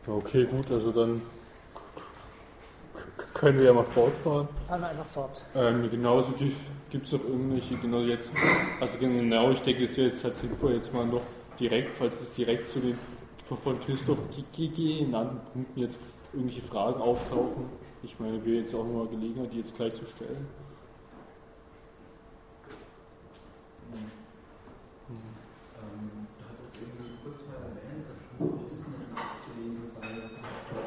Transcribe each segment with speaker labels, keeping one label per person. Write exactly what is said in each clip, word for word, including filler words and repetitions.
Speaker 1: Okay, gut, also dann können wir ja mal fortfahren.
Speaker 2: Fahren wir einfach fort.
Speaker 1: Ähm, genauso gibt es auch irgendwelche, genau jetzt, also genau, ich denke, es ist jetzt halt sinnvoll, jetzt mal noch direkt, falls es direkt zu den von Christoph genannten Punkten jetzt irgendwelche Fragen auftauchen. Ich meine, wir jetzt auch nochmal Gelegenheit, die jetzt gleich zu stellen.
Speaker 3: Mhm. Ähm, du hattest irgendwie kurz mal erwähnt, dass die Ausbildung nachzulesen sei, was du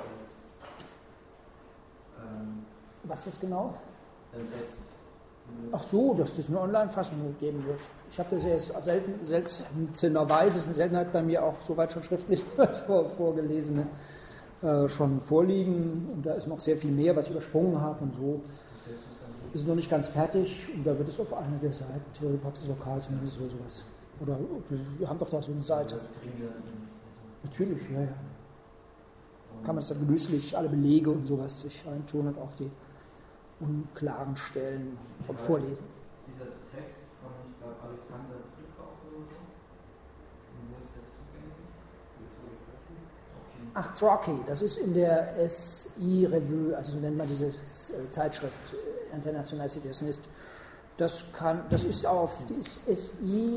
Speaker 3: ähm,
Speaker 2: Was ist genau?
Speaker 3: der Text.
Speaker 2: Ach so, dass das eine Online-Fassung geben wird. Ich habe das ja jetzt selten, seltenerweise, das ist eine Seltenheit bei mir auch soweit schon schriftlich was vor, vorgelesene äh, schon vorliegen. Und da ist noch sehr viel mehr, was ich übersprungen habe und so. Ist noch nicht ganz fertig und da wird es auf einer der Seiten, Theorie, Praxis, Lokal, zumindest so sowas. Oder wir haben doch da so eine Seite. Natürlich, ja, ja. Kann man es dann genüsslich, alle Belege und sowas sich reintun und auch die unklaren Stellen vom Vorlesen.
Speaker 3: Dieser Text von, ich glaube, Alexander Trickhoff oder so. Und wo ist der zugänglich?
Speaker 2: Ach, Trockey, das ist in der S I-Revue, also so nennt man diese Zeitschrift, International Situationist. Das, kann, das ist auf S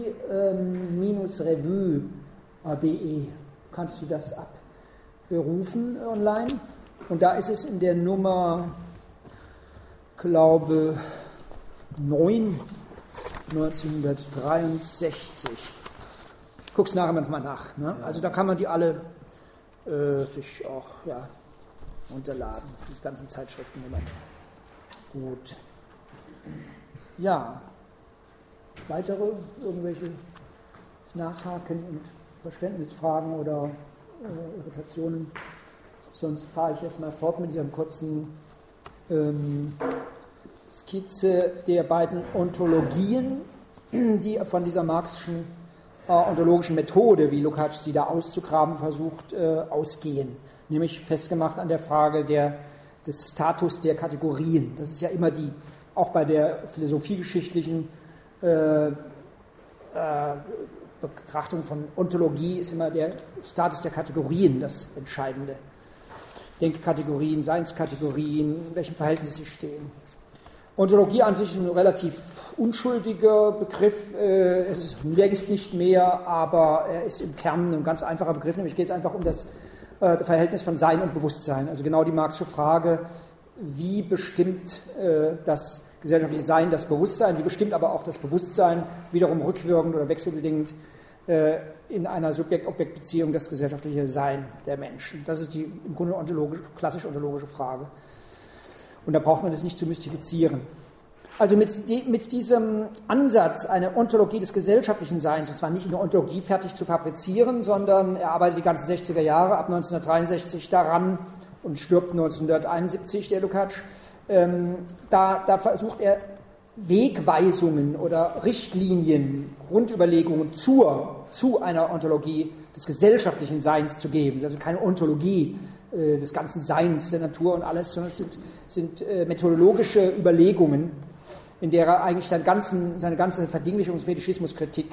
Speaker 2: I-Revue punkt de. Kannst du das abrufen online? Und da ist es in der Nummer, glaube neun, neunzehnhundertdreiundsechzig. Ich gucke es nachher manchmal nach. Ne? Also da kann man die alle äh, sich auch ja, runterladen, die ganzen Zeitschriften. Gut. Ja. Weitere irgendwelche Nachhaken und Verständnisfragen oder äh, Irritationen? Sonst fahre ich erstmal fort mit dieser kurzen ähm, Skizze der beiden Ontologien, die von dieser marxischen äh, ontologischen Methode, wie Lukács sie da auszugraben versucht, äh, ausgehen. Nämlich festgemacht an der Frage der, des Status der Kategorien. Das ist ja immer die, auch bei der philosophiegeschichtlichen äh, äh, Betrachtung von Ontologie ist immer der Status der Kategorien das Entscheidende. Denkkategorien, Seinskategorien, in welchem Verhältnis sie stehen. Ontologie an sich ist ein relativ unschuldiger Begriff, äh, es ist längst nicht mehr, aber er ist im Kern ein ganz einfacher Begriff, nämlich geht es einfach um das äh, Verhältnis von Sein und Bewusstsein. Also genau die Marxische Frage, wie bestimmt äh, das gesellschaftliche Sein das Bewusstsein, wie bestimmt aber auch das Bewusstsein wiederum rückwirkend oder wechselbedingt äh, in einer Subjekt-Objekt-Beziehung das gesellschaftliche Sein der Menschen. Das ist die im Grunde ontologisch, klassisch ontologische Frage. Und da braucht man das nicht zu mystifizieren. Also mit, die, mit diesem Ansatz, eine Ontologie des gesellschaftlichen Seins, und zwar nicht eine Ontologie fertig zu fabrizieren, sondern er arbeitet die ganzen sechziger Jahre, ab neunzehnhundertdreiundsechzig daran und stirbt neunzehnhunderteinundsiebzig, der Lukács. Ähm, da, da versucht er Wegweisungen oder Richtlinien, Grundüberlegungen zur, zu einer Ontologie des gesellschaftlichen Seins zu geben. Das ist also keine Ontologie äh, des ganzen Seins der Natur und alles, sondern es sind, sind äh, methodologische Überlegungen, in der er eigentlich seinen ganzen, seine ganze Verdinglichungs- und Fetischismuskritik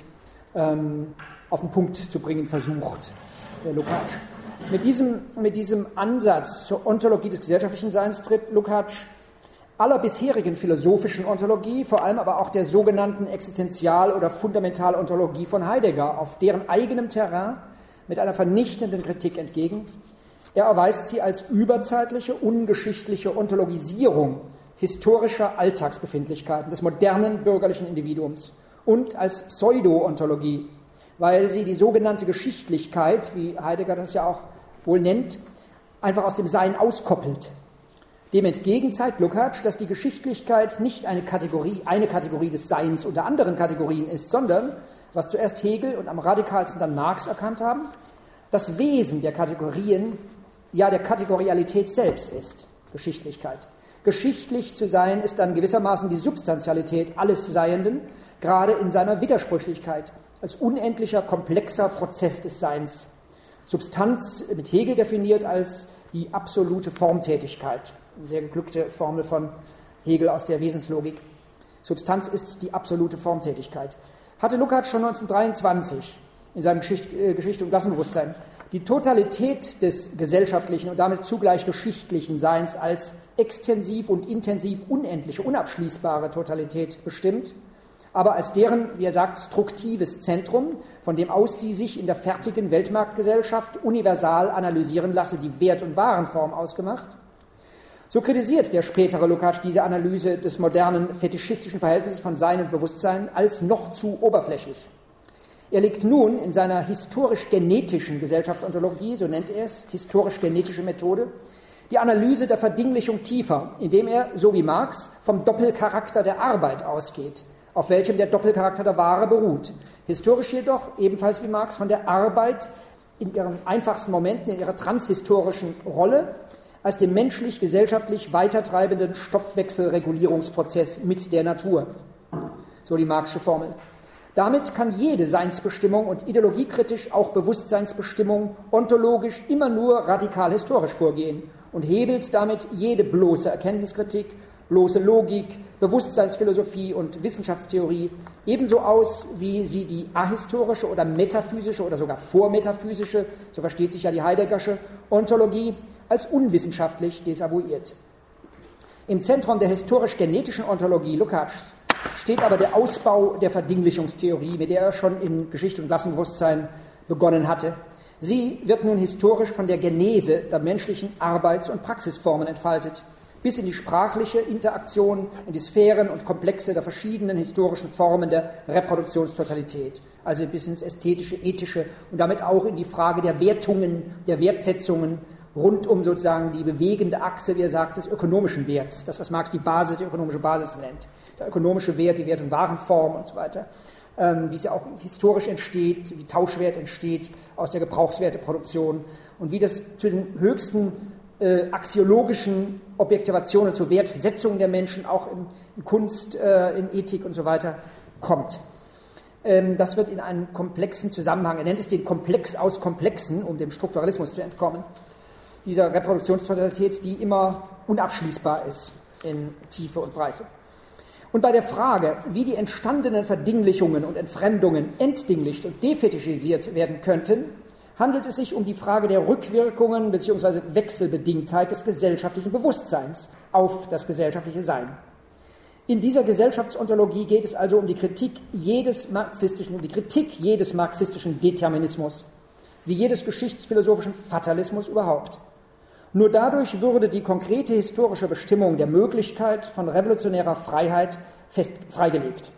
Speaker 2: ähm, auf den Punkt zu bringen versucht, der Lukács. Mit diesem, mit diesem Ansatz zur Ontologie des gesellschaftlichen Seins tritt Lukács aller bisherigen philosophischen Ontologie, vor allem aber auch der sogenannten Existenzial- oder Fundamentalontologie von Heidegger, auf deren eigenem Terrain mit einer vernichtenden Kritik entgegen. Er erweist sie als überzeitliche, ungeschichtliche Ontologisierung historischer Alltagsbefindlichkeiten des modernen bürgerlichen Individuums und als Pseudo-Ontologie, weil sie die sogenannte Geschichtlichkeit, wie Heidegger das ja auch wohl nennt, einfach aus dem Sein auskoppelt. Dem entgegen zeigt Lukács, dass die Geschichtlichkeit nicht eine Kategorie, eine Kategorie des Seins unter anderen Kategorien ist, sondern, was zuerst Hegel und am radikalsten dann Marx erkannt haben, das Wesen der Kategorien, ja der Kategorialität selbst ist, Geschichtlichkeit. Geschichtlich zu sein ist dann gewissermaßen die Substantialität alles Seienden, gerade in seiner Widersprüchlichkeit, als unendlicher, komplexer Prozess des Seins. Substanz mit Hegel definiert als die absolute Formtätigkeit. Eine sehr geglückte Formel von Hegel aus der Wesenslogik. Substanz ist die absolute Formtätigkeit. Hatte Lukács schon neunzehnhundertdreiundzwanzig in seinem Geschicht, äh, Geschichte und Klassenbewusstsein Die Totalität des gesellschaftlichen und damit zugleich geschichtlichen Seins als extensiv und intensiv unendliche, unabschließbare Totalität bestimmt, aber als deren, wie er sagt, struktives Zentrum, von dem aus sie sich in der fertigen Weltmarktgesellschaft universal analysieren lasse, die Wert- und Warenform ausgemacht. So kritisiert der spätere Lukács diese Analyse des modernen fetischistischen Verhältnisses von Sein und Bewusstsein als noch zu oberflächlich. Er legt nun in seiner historisch-genetischen Gesellschaftsontologie, so nennt er es, historisch-genetische Methode, die Analyse der Verdinglichung tiefer, indem er, so wie Marx, vom Doppelcharakter der Arbeit ausgeht, auf welchem der Doppelcharakter der Ware beruht. Historisch jedoch, ebenfalls wie Marx, von der Arbeit in ihren einfachsten Momenten, in ihrer transhistorischen Rolle, als dem menschlich-gesellschaftlich weitertreibenden Stoffwechselregulierungsprozess mit der Natur. So die Marxische Formel. Damit kann jede Seinsbestimmung und ideologiekritisch auch Bewusstseinsbestimmung ontologisch immer nur radikal historisch vorgehen und hebelt damit jede bloße Erkenntniskritik, bloße Logik, Bewusstseinsphilosophie und Wissenschaftstheorie ebenso aus, wie sie die ahistorische oder metaphysische oder sogar vormetaphysische, so versteht sich ja die Heideggersche Ontologie, als unwissenschaftlich desavouiert. Im Zentrum der historisch-genetischen Ontologie Lukács steht aber der Ausbau der Verdinglichungstheorie, mit der er schon in Geschichte und Klassenbewusstsein begonnen hatte. Sie wird nun historisch von der Genese der menschlichen Arbeits- und Praxisformen entfaltet, bis in die sprachliche Interaktion, in die Sphären und Komplexe der verschiedenen historischen Formen der Reproduktionstotalität, also bis ins ästhetische, ethische und damit auch in die Frage der Wertungen, der Wertsetzungen, rund um sozusagen die bewegende Achse, wie er sagt, des ökonomischen Werts, das, was Marx die Basis, die ökonomische Basis nennt. Der ökonomische Wert, die Wert- und Warenform und so weiter, ähm, wie es ja auch historisch entsteht, wie Tauschwert entsteht aus der Gebrauchswerteproduktion und wie das zu den höchsten äh, axiologischen Objektivationen, zur Wertsetzung der Menschen auch in, in Kunst, äh, in Ethik und so weiter kommt. Ähm, das wird in einen komplexen Zusammenhang, er nennt es den Komplex aus Komplexen, um dem Strukturalismus zu entkommen, dieser Reproduktionstotalität, die immer unabschließbar ist in Tiefe und Breite. Und bei der Frage, wie die entstandenen Verdinglichungen und Entfremdungen entdinglicht und defetischisiert werden könnten, handelt es sich um die Frage der Rückwirkungen bzw. Wechselbedingtheit des gesellschaftlichen Bewusstseins auf das gesellschaftliche Sein. In dieser Gesellschaftsontologie geht es also um die Kritik jedes marxistischen, um die Kritik jedes marxistischen Determinismus, wie jedes geschichtsphilosophischen Fatalismus überhaupt. Nur dadurch würde die konkrete historische Bestimmung der Möglichkeit von revolutionärer Freiheit fest freigelegt.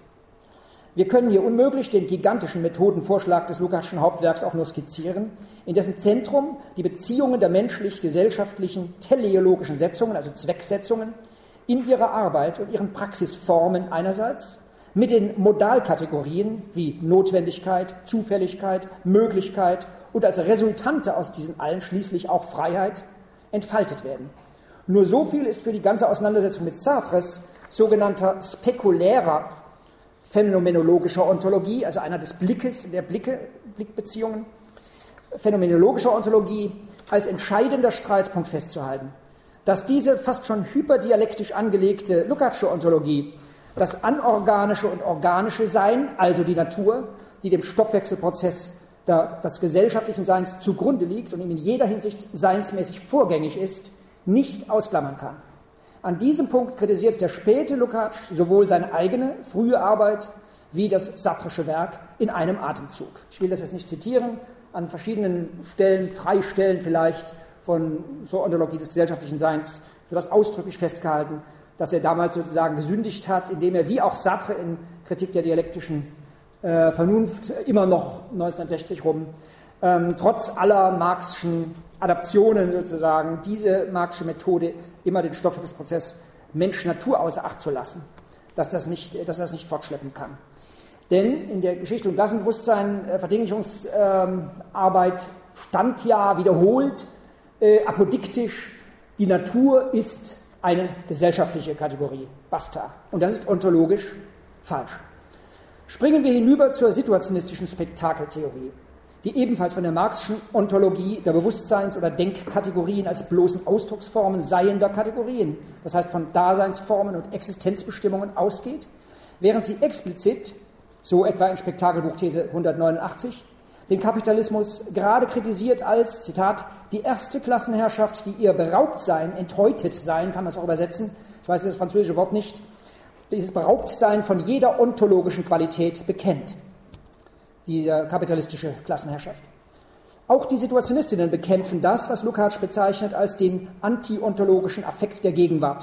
Speaker 2: Wir können hier unmöglich den gigantischen Methodenvorschlag des Lukácschen Hauptwerks auch nur skizzieren, in dessen Zentrum die Beziehungen der menschlich-gesellschaftlichen teleologischen Setzungen, also Zwecksetzungen, in ihrer Arbeit und ihren Praxisformen einerseits mit den Modalkategorien wie Notwendigkeit, Zufälligkeit, Möglichkeit und als Resultante aus diesen allen schließlich auch Freiheit entfaltet werden. Nur so viel ist für die ganze Auseinandersetzung mit Sartres sogenannter spekulärer phänomenologischer Ontologie, also einer des Blickes, der Blicke, Blickbeziehungen, phänomenologischer Ontologie als entscheidender Streitpunkt festzuhalten. Dass diese fast schon hyperdialektisch angelegte Lukácsche Ontologie das anorganische und organische Sein, also die Natur, die dem Stoffwechselprozess des gesellschaftlichen Seins zugrunde liegt und ihm in jeder Hinsicht seinsmäßig vorgängig ist, nicht ausklammern kann. An diesem Punkt kritisiert der späte Lukács sowohl seine eigene frühe Arbeit wie das Sartresche Werk in einem Atemzug. Ich will das jetzt nicht zitieren, an verschiedenen Stellen, drei Stellen vielleicht von zur Ontologie des gesellschaftlichen Seins wird das ausdrücklich festgehalten, dass er damals sozusagen gesündigt hat, indem er wie auch Sartre in Kritik der dialektischen Äh, Vernunft immer noch neunzehnhundertsechzig rum, ähm, trotz aller marxischen Adaptionen sozusagen, diese marxische Methode immer den Stoffwechselprozess Mensch-Natur außer Acht zu lassen, dass das nicht, dass das nicht fortschleppen kann. Denn in der Geschichte und Klassenbewusstsein äh, Verdinglichungsarbeit ähm, stand ja wiederholt äh, apodiktisch, die Natur ist eine gesellschaftliche Kategorie, basta. Und das ist ontologisch falsch. Springen wir hinüber zur situationistischen Spektakeltheorie, die ebenfalls von der marxischen Ontologie der Bewusstseins- oder Denkkategorien als bloßen Ausdrucksformen seiender Kategorien, das heißt von Daseinsformen und Existenzbestimmungen ausgeht, während sie explizit, so etwa in Spektakelbuch These hundertneunundachtzig, den Kapitalismus gerade kritisiert als, Zitat, die erste Klassenherrschaft, die ihr Beraubtsein, enthäutet sein, kann man es auch übersetzen, ich weiß das französische Wort nicht, dieses Beraubtsein von jeder ontologischen Qualität bekennt, diese kapitalistische Klassenherrschaft. Auch die Situationistinnen bekämpfen das, was Lukács bezeichnet als den antiontologischen Affekt der Gegenwart.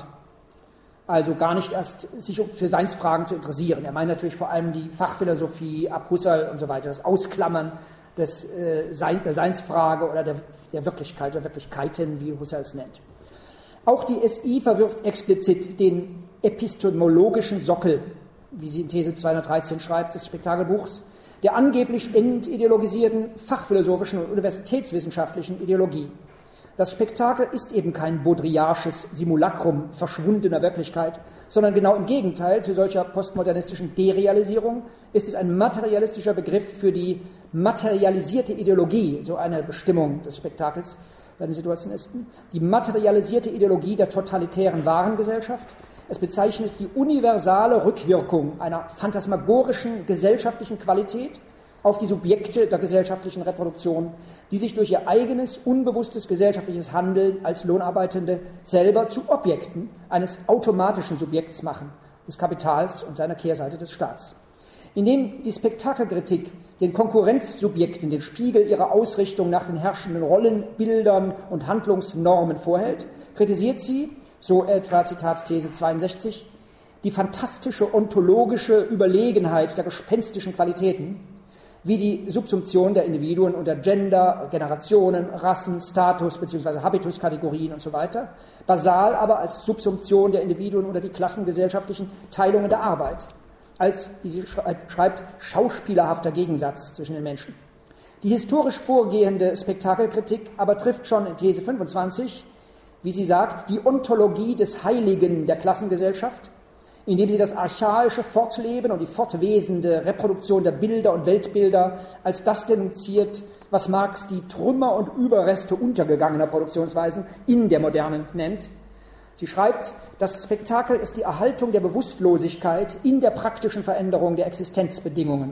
Speaker 2: Also gar nicht erst sich für Seinsfragen zu interessieren. Er meint natürlich vor allem die Fachphilosophie ab Husserl und so weiter, das Ausklammern des, äh, Sein, der Seinsfrage oder der, der Wirklichkeit, der Wirklichkeiten, wie Husserl es nennt. Auch die S I verwirft explizit den epistemologischen Sockel, wie sie in These zweihundertdreizehn schreibt, des Spektakelbuchs, der angeblich entideologisierten fachphilosophischen und universitätswissenschaftlichen Ideologie. Das Spektakel ist eben kein baudrillardsches Simulacrum verschwundener Wirklichkeit, sondern genau im Gegenteil, zu solcher postmodernistischen Derealisierung ist es ein materialistischer Begriff für die materialisierte Ideologie, so eine Bestimmung des Spektakels bei den Situationisten, die materialisierte Ideologie der totalitären Warengesellschaft. Es bezeichnet die universale Rückwirkung einer phantasmagorischen gesellschaftlichen Qualität auf die Subjekte der gesellschaftlichen Reproduktion, die sich durch ihr eigenes, unbewusstes gesellschaftliches Handeln als Lohnarbeitende selber zu Objekten eines automatischen Subjekts machen, des Kapitals und seiner Kehrseite des Staats. Indem die Spektakelkritik den Konkurrenzsubjekten den Spiegel ihrer Ausrichtung nach den herrschenden Rollen, Bildern und Handlungsnormen vorhält, kritisiert sie, so etwa Zitat These zweiundsechzig, die fantastische ontologische Überlegenheit der gespenstischen Qualitäten, wie die Subsumption der Individuen unter Gender, Generationen, Rassen, Status bzw. Habituskategorien und so weiter, basal aber als Subsumption der Individuen unter die klassengesellschaftlichen Teilungen der Arbeit, als, wie sie schreibt, schauspielerhafter Gegensatz zwischen den Menschen. Die historisch vorgehende Spektakelkritik aber trifft schon in These fünfundzwanzig, wie sie sagt, die Ontologie des Heiligen der Klassengesellschaft, indem sie das archaische Fortleben und die fortwesende Reproduktion der Bilder und Weltbilder als das denunziert, was Marx die Trümmer und Überreste untergegangener Produktionsweisen in der Modernen nennt. Sie schreibt, das Spektakel ist die Erhaltung der Bewusstlosigkeit in der praktischen Veränderung der Existenzbedingungen.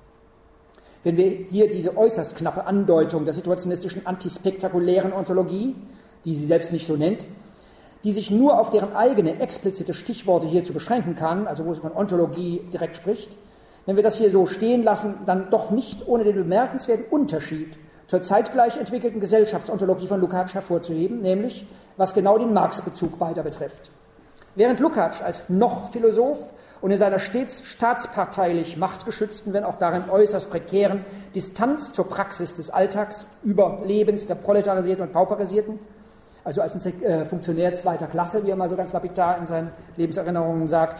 Speaker 2: Wenn wir hier diese äußerst knappe Andeutung der situationistischen antispektakulären Ontologie, die sie selbst nicht so nennt, die sich nur auf deren eigene explizite Stichworte hierzu beschränken kann, also wo sie von Ontologie direkt spricht, wenn wir das hier so stehen lassen, dann doch nicht ohne den bemerkenswerten Unterschied zur zeitgleich entwickelten Gesellschaftsontologie von Lukács hervorzuheben, nämlich was genau den Marx-Bezug beider betrifft. Während Lukács als noch Philosoph und in seiner stets staatsparteilich machtgeschützten, wenn auch darin äußerst prekären Distanz zur Praxis des Alltags, Überlebens der Proletarisierten und Pauperisierten, also als ein äh, Funktionär zweiter Klasse, wie er mal so ganz lapidar in seinen Lebenserinnerungen sagt,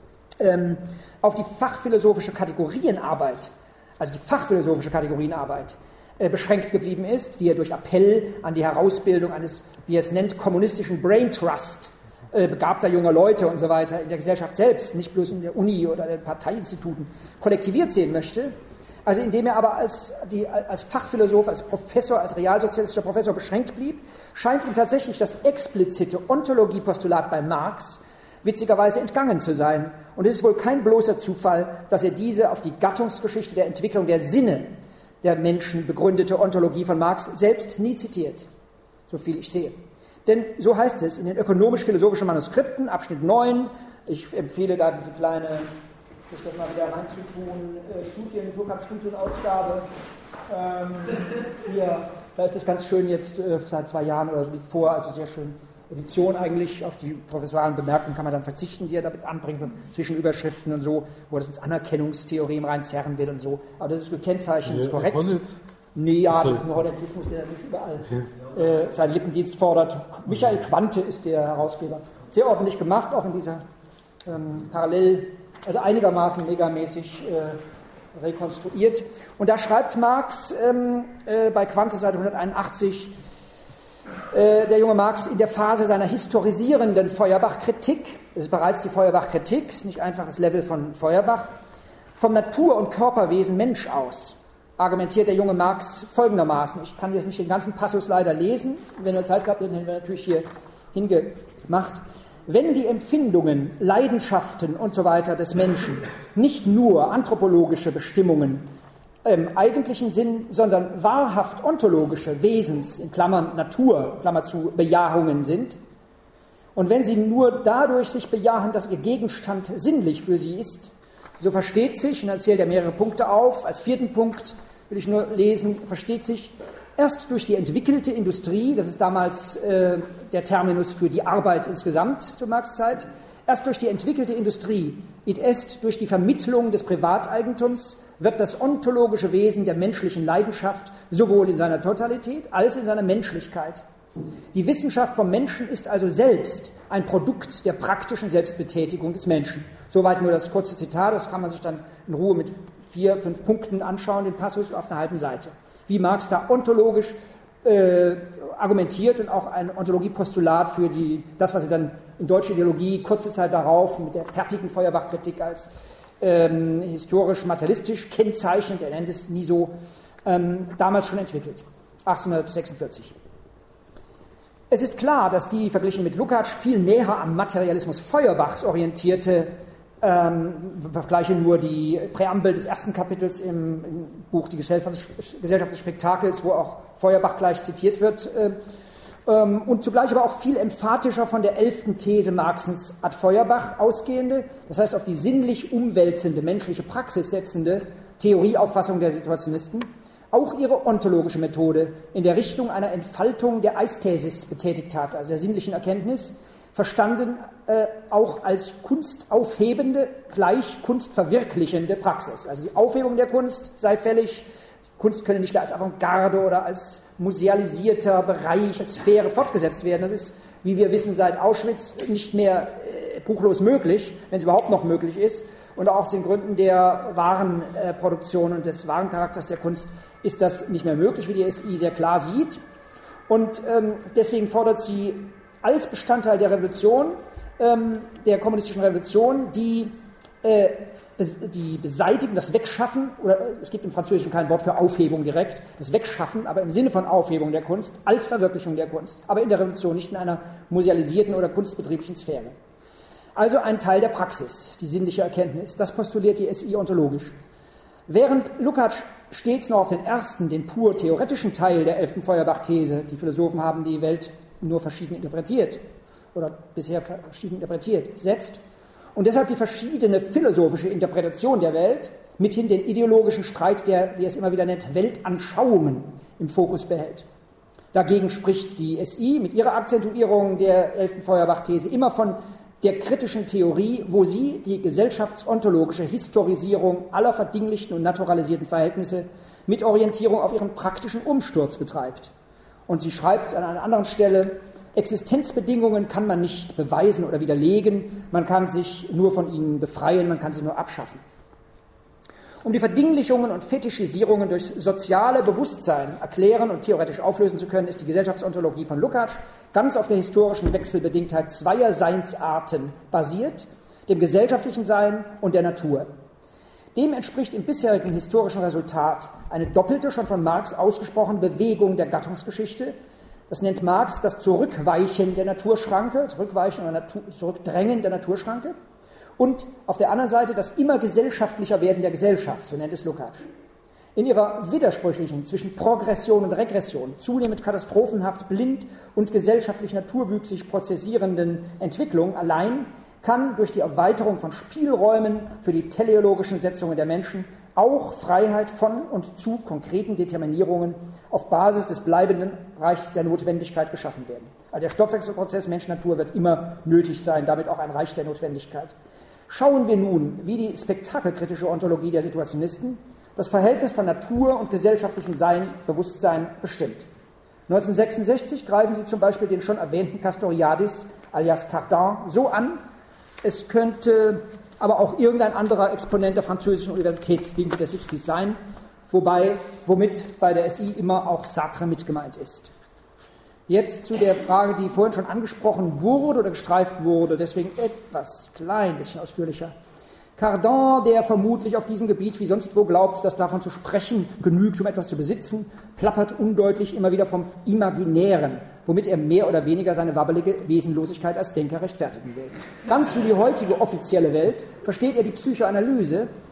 Speaker 2: ähm, auf die fachphilosophische Kategorienarbeit, also die fachphilosophische Kategorienarbeit, äh, beschränkt geblieben ist, die er durch Appell an die Herausbildung eines, wie er es nennt, kommunistischen Brain Trust, äh, begabter junger Leute und so weiter in der Gesellschaft selbst, nicht bloß in der Uni oder den Parteiinstituten, kollektiviert sehen möchte, also indem er aber als, die, als Fachphilosoph, als Professor, als realsozialistischer Professor beschränkt blieb, scheint ihm tatsächlich das explizite Ontologiepostulat bei Marx witzigerweise entgangen zu sein. Und es ist wohl kein bloßer Zufall, dass er diese auf die Gattungsgeschichte der Entwicklung der Sinne der Menschen begründete Ontologie von Marx selbst nie zitiert, so viel ich sehe. Denn so heißt es in den ökonomisch-philosophischen Manuskripten, Abschnitt neun, ich empfehle da diese kleine, sich das mal wieder reinzutun, äh, Studien, Surkamp-Studienausgabe, ähm, hier, da ist das ganz schön jetzt äh, seit zwei Jahren oder so liegt vor, also sehr schön Edition eigentlich, auf die professoralen Bemerkungen kann man dann verzichten, die er damit anbringt, zwischen Überschriften und so, wo er das ins Anerkennungstheorem reinzerren will und so, aber das ist gekennzeichnet, ja, ist korrekt. Hornet. Nee, ja, das ist ein Hornetismus, der natürlich überall äh, seinen Lippendienst fordert. Michael Quante ist der Herausgeber. Sehr ordentlich gemacht, auch in dieser ähm, Parallel- also einigermaßen megamäßig äh, rekonstruiert. Und da schreibt Marx ähm, äh, bei Quante Seite hunderteinundachtzig, äh, der junge Marx in der Phase seiner historisierenden Feuerbach-Kritik, das ist bereits die Feuerbach-Kritik, ist nicht einfach das Level von Feuerbach, vom Natur- und Körperwesen Mensch aus, argumentiert der junge Marx folgendermaßen. Ich kann jetzt nicht den ganzen Passus leider lesen, wenn ihr Zeit habt, den hätten wir natürlich hier hingemacht. Wenn die Empfindungen, Leidenschaften und so weiter des Menschen nicht nur anthropologische Bestimmungen im eigentlichen Sinn, sondern wahrhaft ontologische Wesens, in Klammern Natur, Klammer zu, Bejahungen sind. Und wenn sie nur dadurch sich bejahen, dass ihr Gegenstand sinnlich für sie ist, so versteht sich, und dann zählt er mehrere Punkte auf, als vierten Punkt will ich nur lesen, versteht sich erst durch die entwickelte Industrie, das ist damals äh, der Terminus für die Arbeit insgesamt zur Marx-Zeit, erst durch die entwickelte Industrie, id est durch die Vermittlung des Privateigentums, wird das ontologische Wesen der menschlichen Leidenschaft sowohl in seiner Totalität als in seiner Menschlichkeit. Die Wissenschaft vom Menschen ist also selbst ein Produkt der praktischen Selbstbetätigung des Menschen. Soweit nur das kurze Zitat, das kann man sich dann in Ruhe mit vier, fünf Punkten anschauen, den Passus auf einer halben Seite. Wie Marx da ontologisch äh, argumentiert und auch ein Ontologiepostulat für die, das, was er dann in deutscher Ideologie kurze Zeit darauf mit der fertigen Feuerbach-Kritik als ähm, historisch-materialistisch kennzeichnet, er nennt es nie so, ähm, damals schon entwickelt, achtzehnhundertsechsundvierzig. Es ist klar, dass die, verglichen mit Lukács, viel näher am Materialismus Feuerbachs orientierte, ähm, vergleiche nur die Präambel des ersten Kapitels im, im Buch Die Gesellschaft des, Gesellschaft des Spektakels, wo auch Feuerbach gleich zitiert wird, äh, ähm, und zugleich aber auch viel emphatischer von der elften These Marxens ad Feuerbach ausgehende, das heißt auf die sinnlich umwälzende, menschliche Praxis setzende Theorieauffassung der Situationisten, auch ihre ontologische Methode in der Richtung einer Entfaltung der Eisthesis betätigt hat, also der sinnlichen Erkenntnis, verstanden äh, auch als kunstaufhebende, gleich kunstverwirklichende Praxis. Also die Aufhebung der Kunst sei fällig, Kunst könne nicht mehr als Avantgarde oder als musealisierter Bereich, als Sphäre fortgesetzt werden. Das ist, wie wir wissen, seit Auschwitz nicht mehr äh, bruchlos möglich, wenn es überhaupt noch möglich ist. Und auch aus den Gründen der Warenproduktion äh, und des Warencharakters der Kunst ist das nicht mehr möglich, wie die S I sehr klar sieht. Und ähm, deswegen fordert sie als Bestandteil der Revolution, ähm, der kommunistischen Revolution, die, äh, die Beseitigung, das Wegschaffen, oder es gibt im Französischen kein Wort für Aufhebung direkt, das Wegschaffen, aber im Sinne von Aufhebung der Kunst, als Verwirklichung der Kunst, aber in der Revolution, nicht in einer musealisierten oder kunstbetrieblichen Sphäre. Also ein Teil der Praxis, die sinnliche Erkenntnis, das postuliert die S I ontologisch. Während Lukács stets noch auf den ersten, den pur theoretischen Teil der elften Feuerbach-These, die Philosophen haben die Welt nur verschieden interpretiert oder bisher verschieden interpretiert, setzt und deshalb die verschiedene philosophische Interpretation der Welt mithin den ideologischen Streit der, wie er es immer wieder nennt, Weltanschauungen im Fokus behält. Dagegen spricht die S I mit ihrer Akzentuierung der elften Feuerbach-These immer von der kritischen Theorie, wo sie die gesellschaftsontologische Historisierung aller verdinglichten und naturalisierten Verhältnisse mit Orientierung auf ihren praktischen Umsturz betreibt. Und sie schreibt an einer anderen Stelle, Existenzbedingungen kann man nicht beweisen oder widerlegen, man kann sich nur von ihnen befreien, man kann sie nur abschaffen. Um die Verdinglichungen und Fetischisierungen durch soziale Bewusstsein erklären und theoretisch auflösen zu können, ist die Gesellschaftsontologie von Lukács ganz auf der historischen Wechselbedingtheit zweier Seinsarten basiert, dem gesellschaftlichen Sein und der Natur. Dem entspricht im bisherigen historischen Resultat eine doppelte, schon von Marx ausgesprochene Bewegung der Gattungsgeschichte. Das nennt Marx das Zurückweichen der Naturschranke, Zurückweichen oder Natur, Zurückdrängen der Naturschranke. Und auf der anderen Seite das immer gesellschaftlicher Werden der Gesellschaft, so nennt es Lukács. In ihrer widersprüchlichen, zwischen Progression und Regression, zunehmend katastrophenhaft blind und gesellschaftlich naturwüchsig prozessierenden Entwicklung allein kann durch die Erweiterung von Spielräumen für die teleologischen Setzungen der Menschen auch Freiheit von und zu konkreten Determinierungen auf Basis des bleibenden Reichs der Notwendigkeit geschaffen werden. Also der Stoffwechselprozess Mensch-Natur wird immer nötig sein, damit auch ein Reich der Notwendigkeit. Schauen wir nun, wie die spektakelkritische Ontologie der Situationisten das Verhältnis von Natur und gesellschaftlichem Sein, Bewusstsein bestimmt. neunzehnhundertsechsundsechzig greifen sie zum Beispiel den schon erwähnten Castoriadis alias Cardan so an, es könnte aber auch irgendein anderer Exponent der französischen Universitätslinke der Sixties sein, wobei, womit bei der S I immer auch Sartre mit gemeint ist. Jetzt zu der Frage, die vorhin schon angesprochen wurde oder gestreift wurde, deswegen etwas klein, bisschen ausführlicher. Cardan, der vermutlich auf diesem Gebiet wie sonst wo glaubt, dass davon zu sprechen genügt, um etwas zu besitzen, plappert undeutlich immer wieder vom Imaginären, womit er mehr oder weniger seine wabbelige Wesenlosigkeit als Denker rechtfertigen will. Ganz wie die heutige offizielle Welt versteht er die Psychoanalyse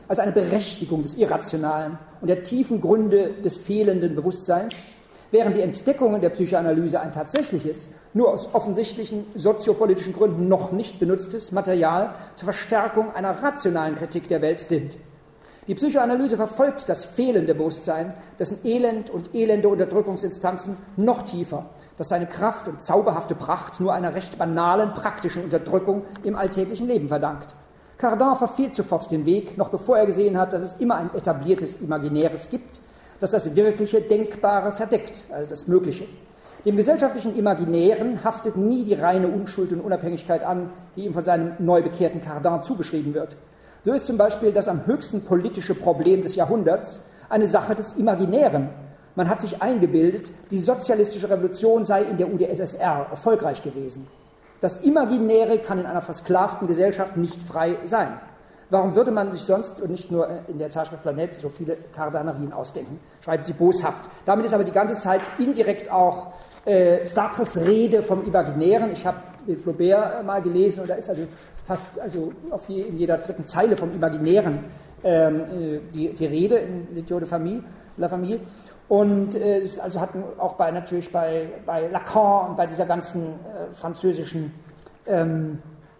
Speaker 2: als eine Berechtigung des Irrationalen und der tiefen Gründe des fehlenden Bewusstseins, während die Entdeckungen der Psychoanalyse ein tatsächliches, nur aus offensichtlichen soziopolitischen Gründen noch nicht benutztes Material zur Verstärkung einer rationalen Kritik der Welt sind. Die Psychoanalyse verfolgt das fehlende Bewusstsein, dessen Elend und elende Unterdrückungsinstanzen noch tiefer, das seine Kraft und zauberhafte Pracht nur einer recht banalen, praktischen Unterdrückung im alltäglichen Leben verdankt. Cardan verfehlt sofort den Weg, noch bevor er gesehen hat, dass es immer ein etabliertes Imaginäres gibt, das das Wirkliche, Denkbare verdeckt, also das Mögliche. Dem gesellschaftlichen Imaginären haftet nie die reine Unschuld und Unabhängigkeit an, die ihm von seinem neu bekehrten Cardan zugeschrieben wird. So ist zum Beispiel das am höchsten politische Problem des Jahrhunderts eine Sache des Imaginären. Man hat sich eingebildet, die sozialistische Revolution sei in der U d S S R erfolgreich gewesen. Das Imaginäre kann in einer versklavten Gesellschaft nicht frei sein. Warum würde man sich sonst und nicht nur in der Zeitschrift Planet so viele Kardanerien ausdenken? Schreibt sie boshaft. Damit ist aber die ganze Zeit indirekt auch äh, Sartres Rede vom Imaginären. Ich habe den Flaubert mal gelesen und da ist also fast also auf je, in jeder dritten Zeile vom Imaginären ähm, die, die Rede in L'idiot de Famille, La Famille. Und äh, es also hatten auch bei natürlich bei, bei Lacan und bei dieser ganzen äh, französischen ähm,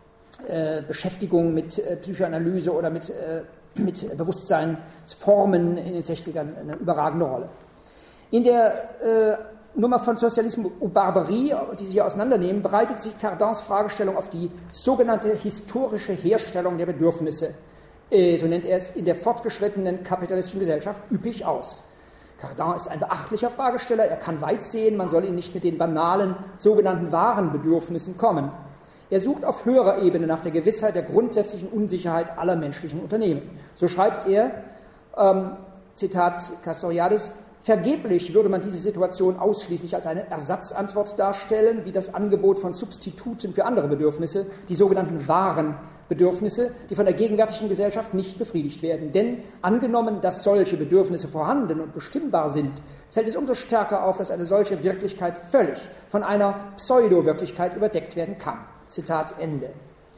Speaker 2: äh, Beschäftigung mit äh, Psychoanalyse oder mit, äh, mit Bewusstseinsformen in den sechzigern eine überragende Rolle. In der äh, Nummer von Sozialismus und Barbarie, die sich hier auseinandernehmen, bereitet sich Cardans Fragestellung auf die sogenannte historische Herstellung der Bedürfnisse, äh, so nennt er es, in der fortgeschrittenen kapitalistischen Gesellschaft üppig aus. Cardan ist ein beachtlicher Fragesteller, er kann weit sehen, man soll ihn nicht mit den banalen, sogenannten wahren Bedürfnissen kommen. Er sucht auf höherer Ebene nach der Gewissheit der grundsätzlichen Unsicherheit aller menschlichen Unternehmen. So schreibt er, ähm, Zitat Castoriadis, vergeblich würde man diese Situation ausschließlich als eine Ersatzantwort darstellen, wie das Angebot von Substituten für andere Bedürfnisse, die sogenannten wahren Bedürfnisse, die von der gegenwärtigen Gesellschaft nicht befriedigt werden. Denn angenommen, dass solche Bedürfnisse vorhanden und bestimmbar sind, fällt es umso stärker auf, dass eine solche Wirklichkeit völlig von einer Pseudo-Wirklichkeit überdeckt werden kann. Zitat Ende.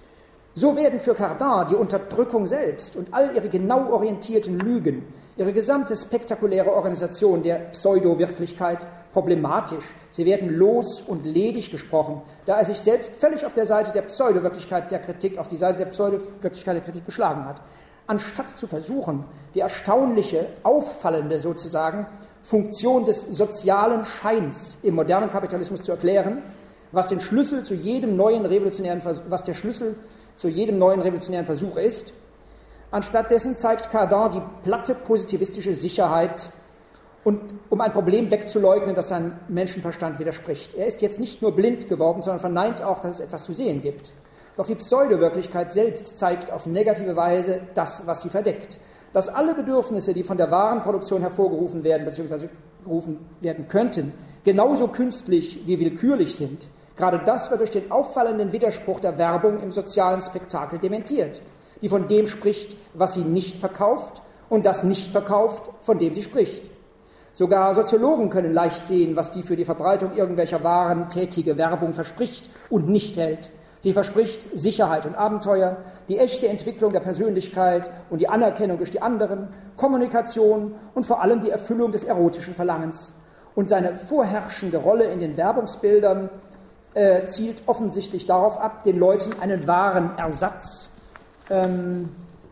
Speaker 2: So werden für Cardan die Unterdrückung selbst und all ihre genau orientierten Lügen, ihre gesamte spektakuläre Organisation der Pseudo-Wirklichkeit problematisch. Sie werden los und ledig gesprochen, da er sich selbst völlig auf der Seite der Pseudo-Wirklichkeit der Kritik, auf die Seite der Pseudo-Wirklichkeit der Kritik geschlagen hat. Anstatt zu versuchen, die erstaunliche, auffallende sozusagen Funktion des sozialen Scheins im modernen Kapitalismus zu erklären, was den Schlüssel zu jedem neuen revolutionären Versuch, was der Schlüssel zu jedem neuen revolutionären Versuch ist. Anstattdessen zeigt Cardan die platte positivistische Sicherheit, und um ein Problem wegzuleugnen, das seinem Menschenverstand widerspricht. Er ist jetzt nicht nur blind geworden, sondern verneint auch, dass es etwas zu sehen gibt. Doch die Pseudowirklichkeit selbst zeigt auf negative Weise das, was sie verdeckt. Dass alle Bedürfnisse, die von der wahren Produktion hervorgerufen werden bzw. gerufen werden könnten, genauso künstlich wie willkürlich sind. Gerade das wird durch den auffallenden Widerspruch der Werbung im sozialen Spektakel dementiert, die von dem spricht, was sie nicht verkauft, und das nicht verkauft, von dem sie spricht. Sogar Soziologen können leicht sehen, was die für die Verbreitung irgendwelcher Waren tätige Werbung verspricht und nicht hält. Sie verspricht Sicherheit und Abenteuer, die echte Entwicklung der Persönlichkeit und die Anerkennung durch die anderen, Kommunikation und vor allem die Erfüllung des erotischen Verlangens. Und seine vorherrschende Rolle in den Werbungsbildern äh, zielt offensichtlich darauf ab, den Leuten einen wahren Ersatz ähm,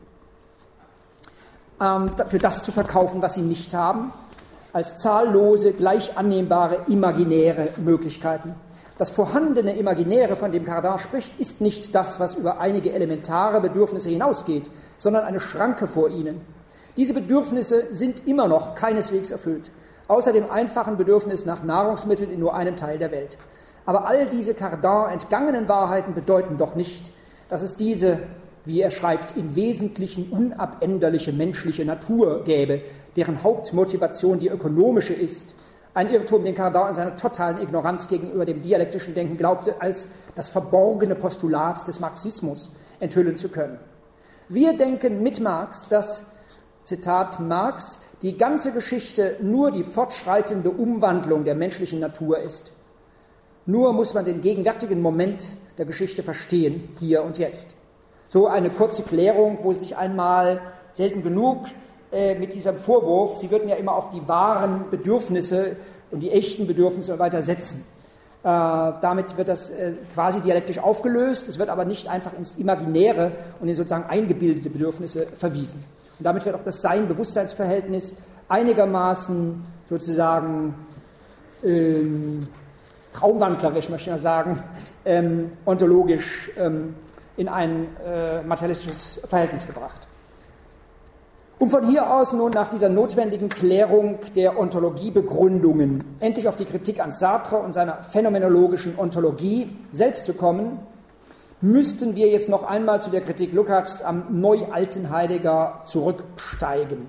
Speaker 2: ähm, für das zu verkaufen, was sie nicht haben, als zahllose, gleich annehmbare, imaginäre Möglichkeiten. Das vorhandene Imaginäre, von dem Cardan spricht, ist nicht das, was über einige elementare Bedürfnisse hinausgeht, sondern eine Schranke vor ihnen. Diese Bedürfnisse sind immer noch keineswegs erfüllt, außer dem einfachen Bedürfnis nach Nahrungsmitteln in nur einem Teil der Welt. Aber all diese Cardan entgangenen Wahrheiten bedeuten doch nicht, dass es diese, wie er schreibt, im Wesentlichen unabänderliche menschliche Natur gäbe, deren Hauptmotivation die ökonomische ist. Ein Irrtum, den Cardan in seiner totalen Ignoranz gegenüber dem dialektischen Denken glaubte, als das verborgene Postulat des Marxismus enthüllen zu können. Wir denken mit Marx, dass, Zitat Marx, die ganze Geschichte nur die fortschreitende Umwandlung der menschlichen Natur ist. Nur muss man den gegenwärtigen Moment der Geschichte verstehen, hier und jetzt. So eine kurze Klärung, wo sich einmal selten genug äh, mit diesem Vorwurf, sie würden ja immer auf die wahren Bedürfnisse und die echten Bedürfnisse und weiter setzen. Äh, damit wird das äh, quasi dialektisch aufgelöst, es wird aber nicht einfach ins Imaginäre und in sozusagen eingebildete Bedürfnisse verwiesen. Und damit wird auch das Sein-Bewusstseinsverhältnis einigermaßen sozusagen ähm, traumwandlerisch, möchte ich mal sagen, ähm, ontologisch ähm, in ein äh, materialistisches Verhältnis gebracht. Um von hier aus nun nach dieser notwendigen Klärung der Ontologiebegründungen endlich auf die Kritik an Sartre und seiner phänomenologischen Ontologie selbst zu kommen, müssten wir jetzt noch einmal zu der Kritik Lukács am neu-alten Heidegger zurücksteigen.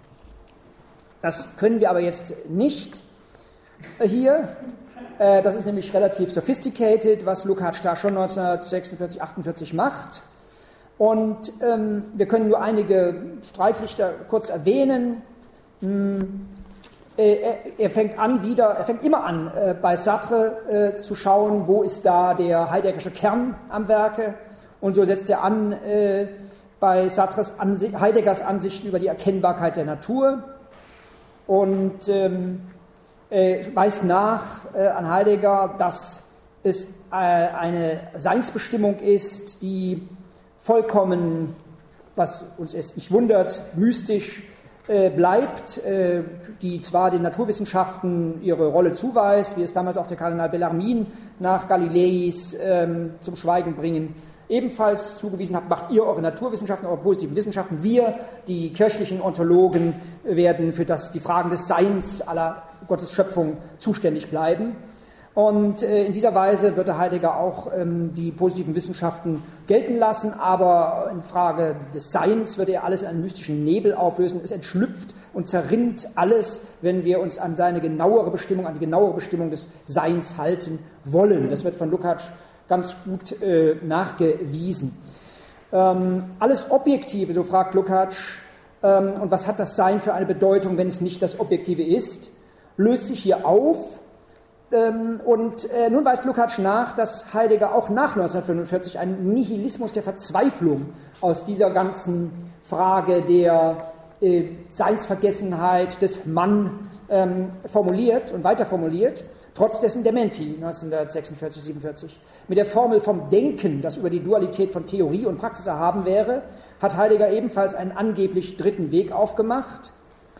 Speaker 2: Das können wir aber jetzt nicht hier. Das ist nämlich relativ sophisticated, was Lukács da schon neunzehnhundertsechsundvierzig, achtundvierzig macht. Und ähm, wir können nur einige Streiflichter kurz erwähnen. Hm, äh, er, er fängt an wieder, er fängt immer an, äh, bei Sartre äh, zu schauen, wo ist da der heideggersche Kern am Werke. Und so setzt er an äh, bei Sartres Ansi- Heideggers Ansichten über die Erkennbarkeit der Natur und ähm, äh, weist nach äh, an Heidegger, dass es äh, eine Seinsbestimmung ist, die vollkommen, was uns erst nicht wundert, mystisch äh, bleibt, äh, die zwar den Naturwissenschaften ihre Rolle zuweist, wie es damals auch der Kardinal Bellarmin nach Galileis ähm, zum Schweigen bringen ebenfalls zugewiesen hat, macht ihr eure Naturwissenschaften, eure positiven Wissenschaften. Wir, die kirchlichen Ontologen, werden für das, die Fragen des Seins aller Gottes Schöpfung zuständig bleiben. Und äh, in dieser Weise würde Heidegger auch ähm, die positiven Wissenschaften gelten lassen, aber in Frage des Seins würde er alles in einen mystischen Nebel auflösen. Es entschlüpft und zerrinnt alles, wenn wir uns an seine genauere Bestimmung, an die genauere Bestimmung des Seins halten wollen. Das wird von Lukács ganz gut äh, nachgewiesen. Ähm, alles Objektive, so fragt Lukács, ähm, und was hat das Sein für eine Bedeutung, wenn es nicht das Objektive ist, löst sich hier auf. Ähm, und äh, nun weist Lukács nach, dass Heidegger auch nach neunzehnhundertfünfundvierzig einen Nihilismus der Verzweiflung aus dieser ganzen Frage der äh, Seinsvergessenheit des Mann ähm, formuliert und weiter formuliert, trotz dessen Dementi neunzehnhundertsechsundvierzig, siebenundvierzig. Mit der Formel vom Denken, das über die Dualität von Theorie und Praxis erhaben wäre, hat Heidegger ebenfalls einen angeblich dritten Weg aufgemacht,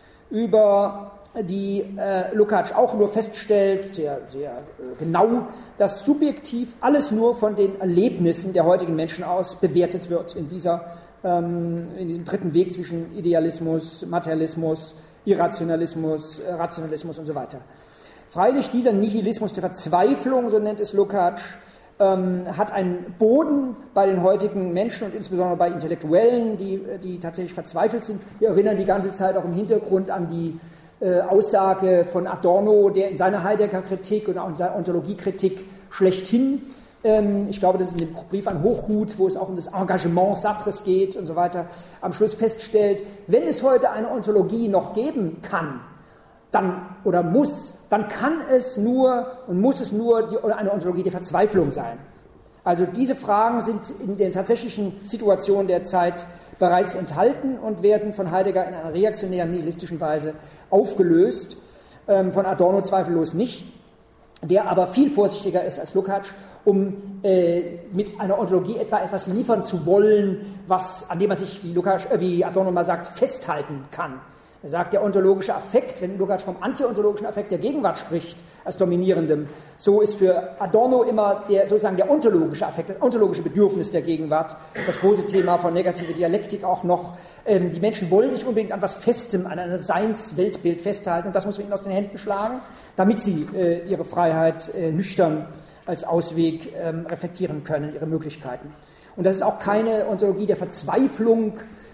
Speaker 2: über die äh, Lukács auch nur feststellt, sehr, sehr äh, genau, dass subjektiv alles nur von den Erlebnissen der heutigen Menschen aus bewertet wird in, dieser, ähm, in diesem dritten Weg zwischen Idealismus, Materialismus, Irrationalismus, äh, Rationalismus und so weiter. Freilich, dieser Nihilismus der Verzweiflung, so nennt es Lukács, ähm, hat einen Boden bei den heutigen Menschen und insbesondere bei Intellektuellen, die, die tatsächlich verzweifelt sind. Wir erinnern die ganze Zeit auch im Hintergrund an die äh, Aussage von Adorno, der in seiner Heidegger-Kritik und auch in seiner Ontologiekritik schlechthin, ähm, ich glaube, das ist in dem Brief an Hochhuth, wo es auch um das Engagement Sartres geht und so weiter, am Schluss feststellt, wenn es heute eine Ontologie noch geben kann, dann oder muss, dann kann es nur und muss es nur die, eine Ontologie der Verzweiflung sein. Also diese Fragen sind in den tatsächlichen Situationen der Zeit bereits enthalten und werden von Heidegger in einer reaktionären, nihilistischen Weise aufgelöst, ähm, von Adorno zweifellos nicht, der aber viel vorsichtiger ist als Lukács, um äh, mit einer Ontologie etwa etwas liefern zu wollen, was, an dem man sich, wie, Lukács, äh, wie Adorno mal sagt, festhalten kann. Er sagt, der ontologische Affekt, wenn Lukács vom antiontologischen Affekt der Gegenwart spricht, als dominierendem, so ist für Adorno immer der, sozusagen der ontologische Affekt, das ontologische Bedürfnis der Gegenwart, das große Thema von negative Dialektik auch noch. Ähm, die Menschen wollen sich unbedingt an was Festem, an einem Seins-Weltbild festhalten und das muss man ihnen aus den Händen schlagen, damit sie äh, ihre Freiheit äh, nüchtern als Ausweg ähm, reflektieren können, ihre Möglichkeiten. Und das ist auch keine Ontologie der Verzweiflung,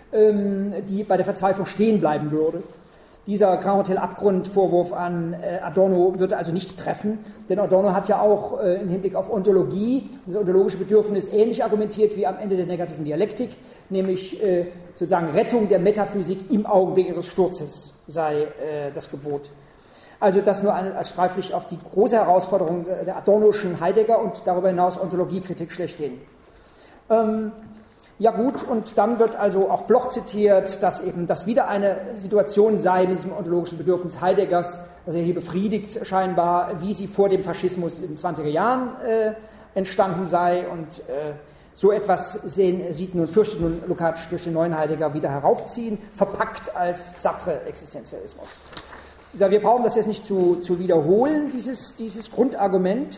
Speaker 2: die bei der Verzweiflung stehen bleiben würde. Dieser Grand Hotel-Abgrund-Vorwurf an Adorno würde also nicht treffen, denn Adorno hat ja auch im Hinblick auf Ontologie, das ontologische Bedürfnis, ähnlich argumentiert wie am Ende der negativen Dialektik, nämlich sozusagen Rettung der Metaphysik im Augenblick ihres Sturzes sei das Gebot. Also das nur als Streiflicht auf die große Herausforderung der adornoschen Heidegger und darüber hinaus Ontologiekritik schlechthin. Ja gut, und dann wird also auch Bloch zitiert, dass eben das wieder eine Situation sei mit diesem ontologischen Bedürfnis Heideggers, das er hier befriedigt scheinbar, wie sie vor dem Faschismus in den zwanziger Jahren äh, entstanden sei. Und äh, so etwas sehen, sieht nun, fürchtet nun Lukács durch den neuen Heidegger wieder heraufziehen, verpackt als Sartre-Existenzialismus. Ja, wir brauchen das jetzt nicht zu, zu wiederholen, dieses, dieses Grundargument.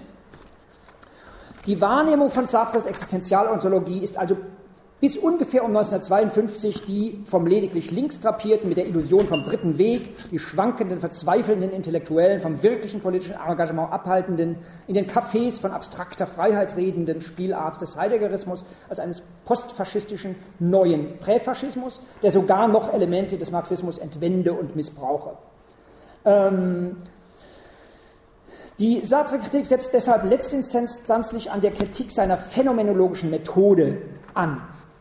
Speaker 2: Die Wahrnehmung von Sartres Existenzialontologie ist also bis ungefähr um neunzehnhundertzweiundfünfzig die vom lediglich links drapierten mit der Illusion vom dritten Weg, die schwankenden, verzweifelnden Intellektuellen vom wirklichen politischen Engagement abhaltenden, in den Cafés von abstrakter Freiheit redenden Spielart des Heideggerismus als eines postfaschistischen neuen Präfaschismus, der sogar noch Elemente des Marxismus entwende und missbrauche. Ähm, Die Sartre-Kritik setzt deshalb letztinstanzlich an der Kritik seiner phänomenologischen Methode an.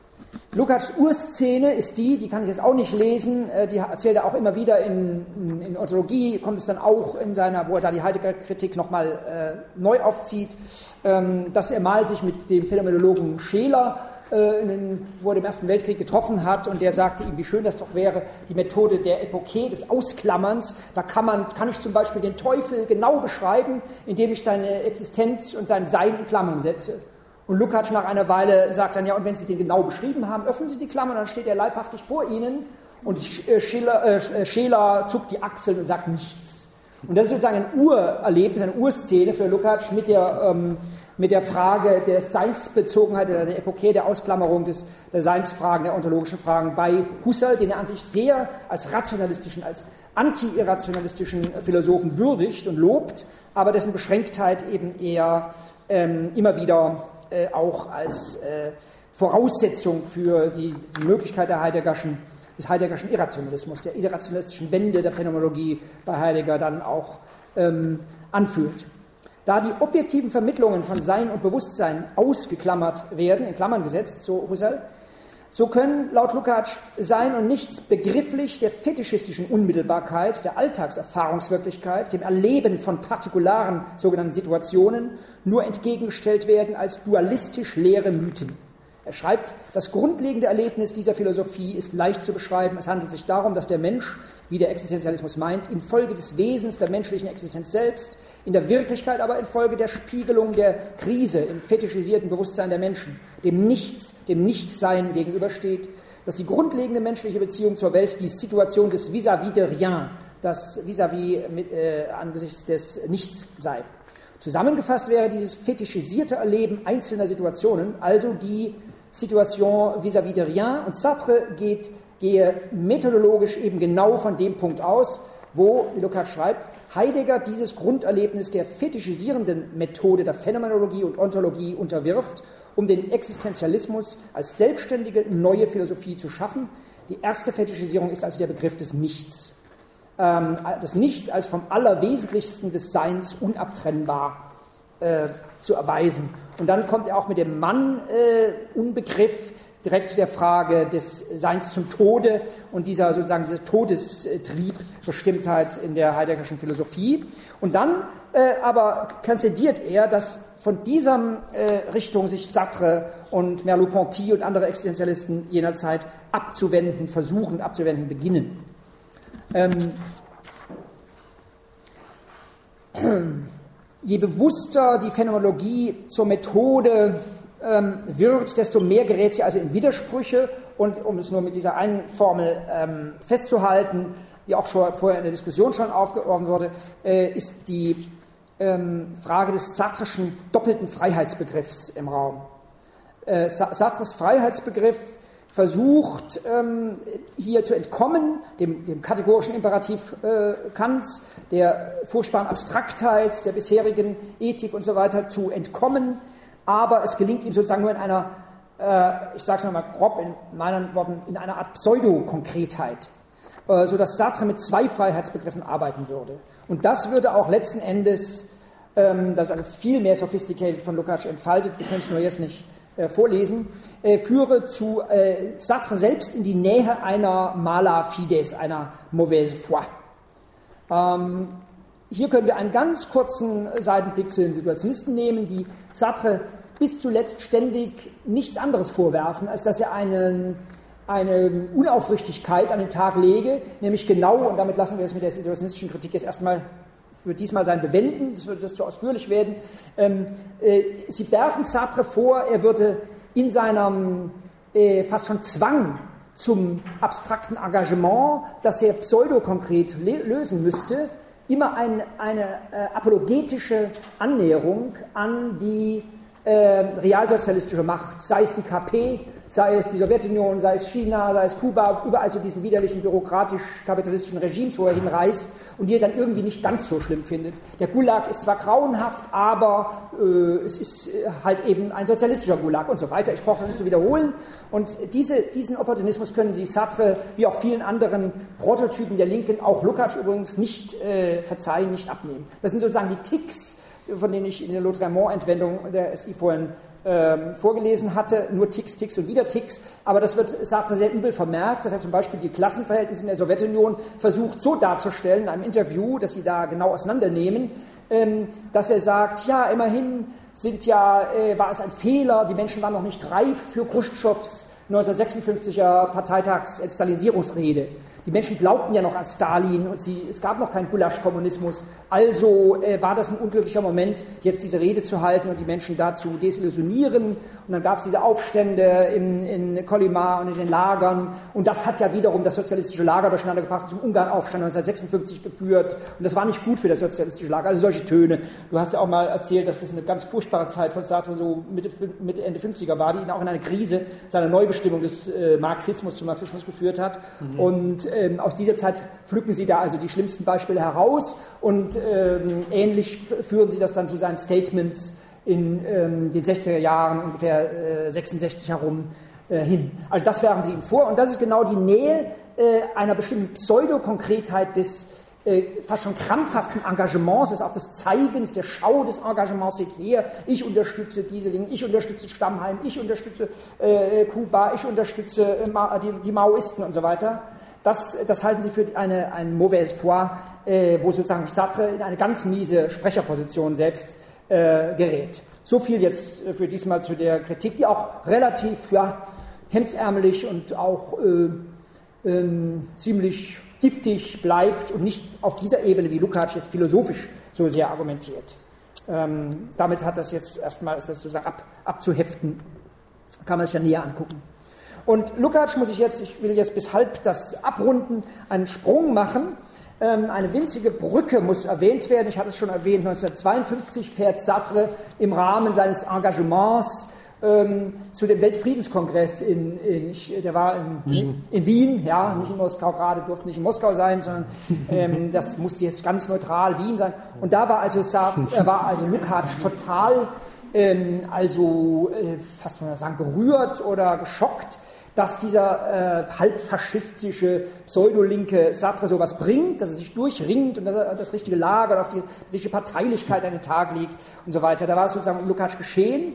Speaker 2: Lukács Urszene ist die, die kann ich jetzt auch nicht lesen, die erzählt er auch immer wieder in, in, in Ontologie, kommt es dann auch in seiner, wo er da die Heidegger-Kritik nochmal äh, neu aufzieht, ähm, dass er mal sich mit dem Phänomenologen Scheler äh, in den, wo er im Ersten Weltkrieg getroffen hat und der sagte ihm, wie schön das doch wäre, die Methode der Epoche, des Ausklammerns, da kann man, kann ich zum Beispiel den Teufel genau beschreiben, indem ich seine Existenz und sein Sein in Klammern setze. Und Lukács nach einer Weile sagt dann, ja, und wenn Sie den genau beschrieben haben, öffnen Sie die Klammern, dann steht er leibhaftig vor Ihnen und Schiller, äh, Scheler zuckt die Achseln und sagt nichts. Und das ist sozusagen ein Urerlebnis, eine Urszene für Lukács mit der, ähm, mit der Frage der Seinsbezogenheit oder der Epoche der Ausklammerung des, der Seinsfragen, der ontologischen Fragen bei Husserl, den er an sich sehr als rationalistischen, als anti-irrationalistischen Philosophen würdigt und lobt, aber dessen Beschränktheit eben eher ähm, immer wieder Äh, auch als äh, Voraussetzung für die, die Möglichkeit der Heideggerschen, des Heideggerschen Irrationalismus, der irrationalistischen Wende der Phänomenologie bei Heidegger dann auch ähm, anführt. Da die objektiven Vermittlungen von Sein und Bewusstsein ausgeklammert werden, in Klammern gesetzt, so Husserl, so können laut Lukács Sein und Nichts begrifflich der fetischistischen Unmittelbarkeit, der Alltagserfahrungswirklichkeit, dem Erleben von partikularen sogenannten Situationen nur entgegengestellt werden als dualistisch leere Mythen. Er schreibt, das grundlegende Erlebnis dieser Philosophie ist leicht zu beschreiben. Es handelt sich darum, dass der Mensch, wie der Existenzialismus meint, infolge des Wesens der menschlichen Existenz selbst, in der Wirklichkeit aber infolge der Spiegelung der Krise im fetischisierten Bewusstsein der Menschen, dem Nichts, dem Nichtsein gegenübersteht, dass die grundlegende menschliche Beziehung zur Welt die Situation des vis-à-vis de rien, das vis-à-vis mit, äh, angesichts des Nichts sei. Zusammengefasst wäre dieses fetischisierte Erleben einzelner Situationen, also die Situation vis-à-vis de rien, und Sartre geht, gehe methodologisch eben genau von dem Punkt aus, wo, wie Lukács schreibt, Heidegger dieses Grunderlebnis der fetischisierenden Methode der Phänomenologie und Ontologie unterwirft, um den Existenzialismus als selbstständige neue Philosophie zu schaffen. Die erste Fetischisierung ist also der Begriff des Nichts. Ähm, das Nichts als vom Allerwesentlichsten des Seins unabtrennbar äh, zu erweisen. Und dann kommt er auch mit dem Mann-Unbegriff äh, direkt zu der Frage des Seins zum Tode und dieser sozusagen dieser Todestrieb-Bestimmtheit in der Heideggerschen Philosophie. Und dann äh, aber konzidiert er, dass von dieser äh, Richtung sich Sartre und Merleau-Ponty und andere Existenzialisten jener Zeit abzuwenden, versuchen abzuwenden, beginnen. Ähm, Je bewusster die Phänomenologie zur Methode ähm, wird, desto mehr gerät sie also in Widersprüche. Und um es nur mit dieser einen Formel ähm, festzuhalten, die auch schon vorher in der Diskussion schon aufgeworfen wurde, äh, ist die ähm, Frage des sartreschen doppelten Freiheitsbegriffs im Raum. Äh, Sartres Freiheitsbegriff versucht, ähm, hier zu entkommen, dem, dem kategorischen Imperativ äh, Kants, der furchtbaren Abstraktheit der bisherigen Ethik und so weiter zu entkommen, aber es gelingt ihm sozusagen nur in einer, äh, ich sage es nochmal grob in meinen Worten, in einer Art Pseudokonkretheit, äh, sodass Sartre mit zwei Freiheitsbegriffen arbeiten würde. Und das würde auch letzten Endes, ähm, das ist also viel mehr sophisticated von Lukács entfaltet, wir können es nur jetzt nicht vorlesen, äh, führe zu äh, Sartre selbst in die Nähe einer mala fides, einer mauvaise foi. Ähm, hier können wir einen ganz kurzen Seitenblick zu den Situationisten nehmen, die Sartre bis zuletzt ständig nichts anderes vorwerfen, als dass er einen, eine Unaufrichtigkeit an den Tag lege, nämlich genau, und damit lassen wir es mit der situationistischen Kritik jetzt erstmal für diesmal sein bewenden, das würde das zu ausführlich werden. Ähm, äh, Sie werfen Sartre vor, er würde in seinem äh, fast schon Zwang zum abstrakten Engagement, das er pseudokonkret lösen müsste, immer ein, eine äh, apologetische Annäherung an die äh, realsozialistische Macht, sei es die K P, sei es die Sowjetunion, sei es China, sei es Kuba, überall zu diesen widerlichen bürokratisch-kapitalistischen Regimes, wo er hinreist und die er dann irgendwie nicht ganz so schlimm findet. Der Gulag ist zwar grauenhaft, aber äh, es ist halt eben ein sozialistischer Gulag und so weiter. Ich brauche das nicht zu wiederholen. Und diese, diesen Opportunismus können Sie Sartre, wie auch vielen anderen Prototypen der Linken, auch Lukács übrigens, nicht äh, verzeihen, nicht abnehmen. Das sind sozusagen die Ticks, von denen ich in der Lautréamont-Entwendung der S I vorhin ähm, vorgelesen hatte, nur Ticks, Ticks und wieder Ticks, aber das wird Sartre sehr übel vermerkt, dass er zum Beispiel die Klassenverhältnisse in der Sowjetunion versucht so darzustellen, in einem Interview, das sie da genau auseinandernehmen, ähm, dass er sagt, ja, immerhin sind ja, äh, war es ein Fehler, die Menschen waren noch nicht reif für Chruschtschows neunzehnhundertsechsundfünfziger Parteitags-Stalinisierungsrede. Die Menschen glaubten ja noch an Stalin und sie, es gab noch keinen Gulasch-Kommunismus. Also äh, war das ein unglücklicher Moment, jetzt diese Rede zu halten und die Menschen dazu desillusionieren. Und dann gab es diese Aufstände in, in Kolyma und in den Lagern. Und das hat ja wiederum das sozialistische Lager durcheinander gebracht, zum Ungarn-Aufstand neunzehnhundertsechsundfünfzig geführt. Und das war nicht gut für das sozialistische Lager. Also solche Töne. Du hast ja auch mal erzählt, dass das eine ganz furchtbare Zeit von Sartre so Mitte, Mitte Ende fünfziger war, die ihn auch in eine Krise seiner Neubestimmung des äh, Marxismus zum Marxismus geführt hat. Mhm. Und Ähm, aus dieser Zeit pflücken Sie da also die schlimmsten Beispiele heraus und ähm, ähnlich führen Sie das dann zu seinen Statements in ähm, den sechziger Jahren, ungefähr äh, sechsundsechzig herum, äh, hin. Also das werfen Sie ihm vor und das ist genau die Nähe äh, einer bestimmten Pseudokonkretheit des äh, fast schon krampfhaften Engagements, des auch des Zeigens, der Schau des Engagements. Seht her, ich unterstütze diese Linken, ich unterstütze Stammheim, ich unterstütze äh, Kuba, ich unterstütze äh, die, die Maoisten und so weiter. Das, das halten Sie für eine, ein mauvaise foi, äh, wo sozusagen Sartre in eine ganz miese Sprecherposition selbst äh, gerät. So viel jetzt für diesmal zu der Kritik, die auch relativ ja, hemdsärmelig und auch äh, ähm, ziemlich giftig bleibt und nicht auf dieser Ebene, wie Lukács jetzt philosophisch so sehr argumentiert. Ähm, damit hat das jetzt erstmal, ist das sozusagen ab, abzuheften, kann man sich ja näher angucken. Und Lukács muss ich jetzt, ich will jetzt bis halb das abrunden, einen Sprung machen. Ähm, eine winzige Brücke muss erwähnt werden. Ich hatte es schon erwähnt, neunzehnhundertzweiundfünfzig fährt Sartre im Rahmen seines Engagements ähm, zu dem Weltfriedenskongress in, in ich, der war in Wien. in Wien, ja, nicht in Moskau gerade, durfte nicht in Moskau sein, sondern ähm, das musste jetzt ganz neutral Wien sein. Und da war also, Sartre, äh, war also Lukács total, ähm, also äh, fast mal sagen, gerührt oder geschockt, dass dieser äh, halbfaschistische, pseudolinke Sartre sowas bringt, dass er sich durchringt und dass er das richtige Lager, auf die richtige Parteilichkeit an den Tag legt und so weiter. Da war es sozusagen um Lukács geschehen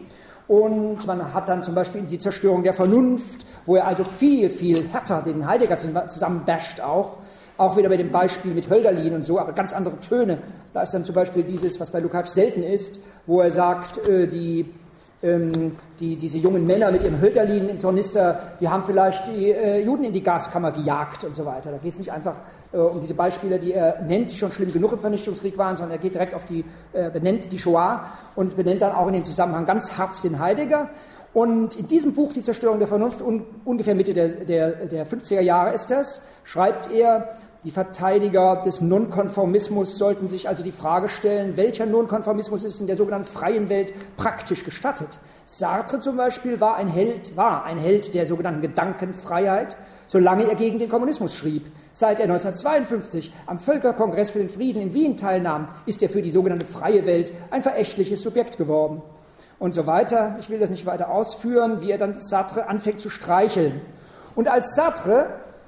Speaker 2: und man hat dann zum Beispiel die Zerstörung der Vernunft, wo er also viel, viel härter den Heidegger zusammenbasht auch, auch wieder bei dem Beispiel mit Hölderlin und so, aber ganz andere Töne. Da ist dann zum Beispiel dieses, was bei Lukács selten ist, wo er sagt, äh, die Ähm, die, diese jungen Männer mit ihrem Hölderlin im Tornister, die haben vielleicht die äh, Juden in die Gaskammer gejagt und so weiter. Da geht es nicht einfach äh, um diese Beispiele, die er nennt, die schon schlimm genug im Vernichtungskrieg waren, sondern er geht direkt auf die, äh, benennt die Shoah und benennt dann auch in dem Zusammenhang ganz hart den Heidegger. Und in diesem Buch, Die Zerstörung der Vernunft, un, ungefähr Mitte der, der, der fünfziger Jahre ist das, schreibt er, die Verteidiger des Nonkonformismus sollten sich also die Frage stellen, welcher Nonkonformismus ist in der sogenannten freien Welt praktisch gestattet. Sartre zum Beispiel war ein Held, war ein Held der sogenannten Gedankenfreiheit, solange er gegen den Kommunismus schrieb. Seit er neunzehnhundertzweiundfünfzig am Völkerkongress für den Frieden in Wien teilnahm, ist er für die sogenannte freie Welt ein verächtliches Subjekt geworden. Und so weiter. Ich will das nicht weiter ausführen, wie er dann Sartre anfängt zu streicheln. Und als Sartre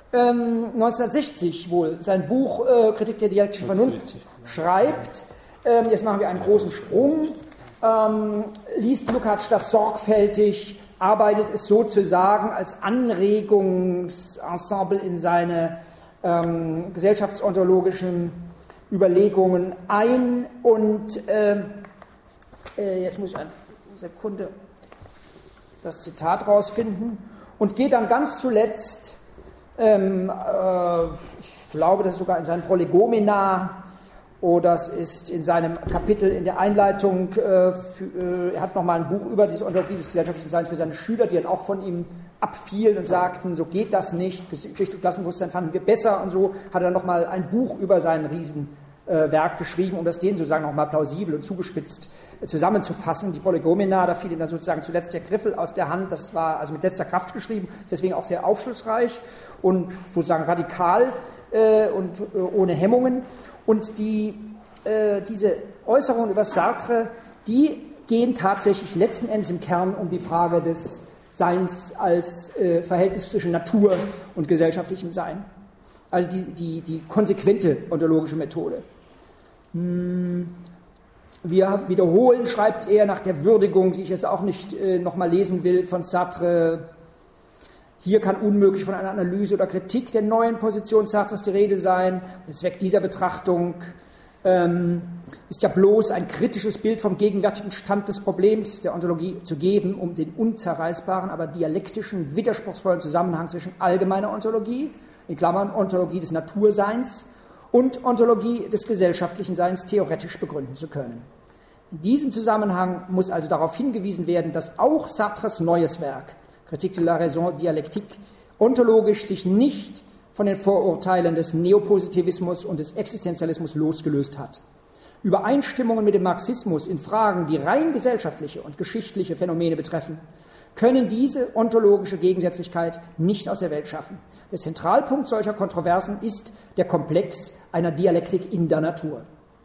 Speaker 2: Ähm, neunzehnhundertsechzig wohl sein Buch äh, Kritik der dialektischen Vernunft schreibt, ähm, jetzt machen wir einen großen Sprung, ähm, liest Lukács das sorgfältig, arbeitet es sozusagen als Anregungsensemble in seine ähm, gesellschaftsontologischen Überlegungen ein und äh, äh, jetzt muss ich ein Sekunde das Zitat rausfinden, und geht dann ganz zuletzt, ähm, äh, ich glaube, das ist sogar in seinem Prolegomena, oder es ist in seinem Kapitel in der Einleitung, äh, für, äh, er hat nochmal ein Buch über diese Ontologie des gesellschaftlichen Seins für seine Schüler, die dann auch von ihm abfielen und sagten, so geht das nicht, Geschichte und Klassenbewusstsein fanden wir besser, und so hat er nochmal ein Buch über sein Riesenwerk äh, geschrieben, um das denen sozusagen nochmal plausibel und zugespitzt äh, zusammenzufassen. Die Prolegomena, da fiel ihm dann sozusagen zuletzt der Griffel aus der Hand, das war also mit letzter Kraft geschrieben, deswegen auch sehr aufschlussreich und sozusagen radikal äh, und äh, ohne Hemmungen. Und die, äh, diese Äußerungen über Sartre, die gehen tatsächlich letzten Endes im Kern um die Frage des Seins als äh, Verhältnis zwischen Natur und gesellschaftlichem Sein. Also die, die, die konsequente ontologische Methode. Hm. Wir wiederholen, schreibt er nach der Würdigung, die ich jetzt auch nicht äh, nochmal lesen will, von Sartre. Hier kann unmöglich von einer Analyse oder Kritik der neuen Position Sartres die Rede sein. Der Zweck dieser Betrachtung ähm, ist ja bloß ein kritisches Bild vom gegenwärtigen Stand des Problems der Ontologie zu geben, um den unzerreißbaren, aber dialektischen, widerspruchsvollen Zusammenhang zwischen allgemeiner Ontologie, in Klammern Ontologie des Naturseins, und Ontologie des gesellschaftlichen Seins theoretisch begründen zu können. In diesem Zusammenhang muss also darauf hingewiesen werden, dass auch Sartres neues Werk, Kritik de la Raison Dialektique, ontologisch sich nicht von den Vorurteilen des Neopositivismus und des Existenzialismus losgelöst hat. Übereinstimmungen mit dem Marxismus in Fragen, die rein gesellschaftliche und geschichtliche Phänomene betreffen, können diese ontologische Gegensätzlichkeit nicht aus der Welt schaffen. Der Zentralpunkt solcher Kontroversen ist der Komplex einer Dialektik in der Natur.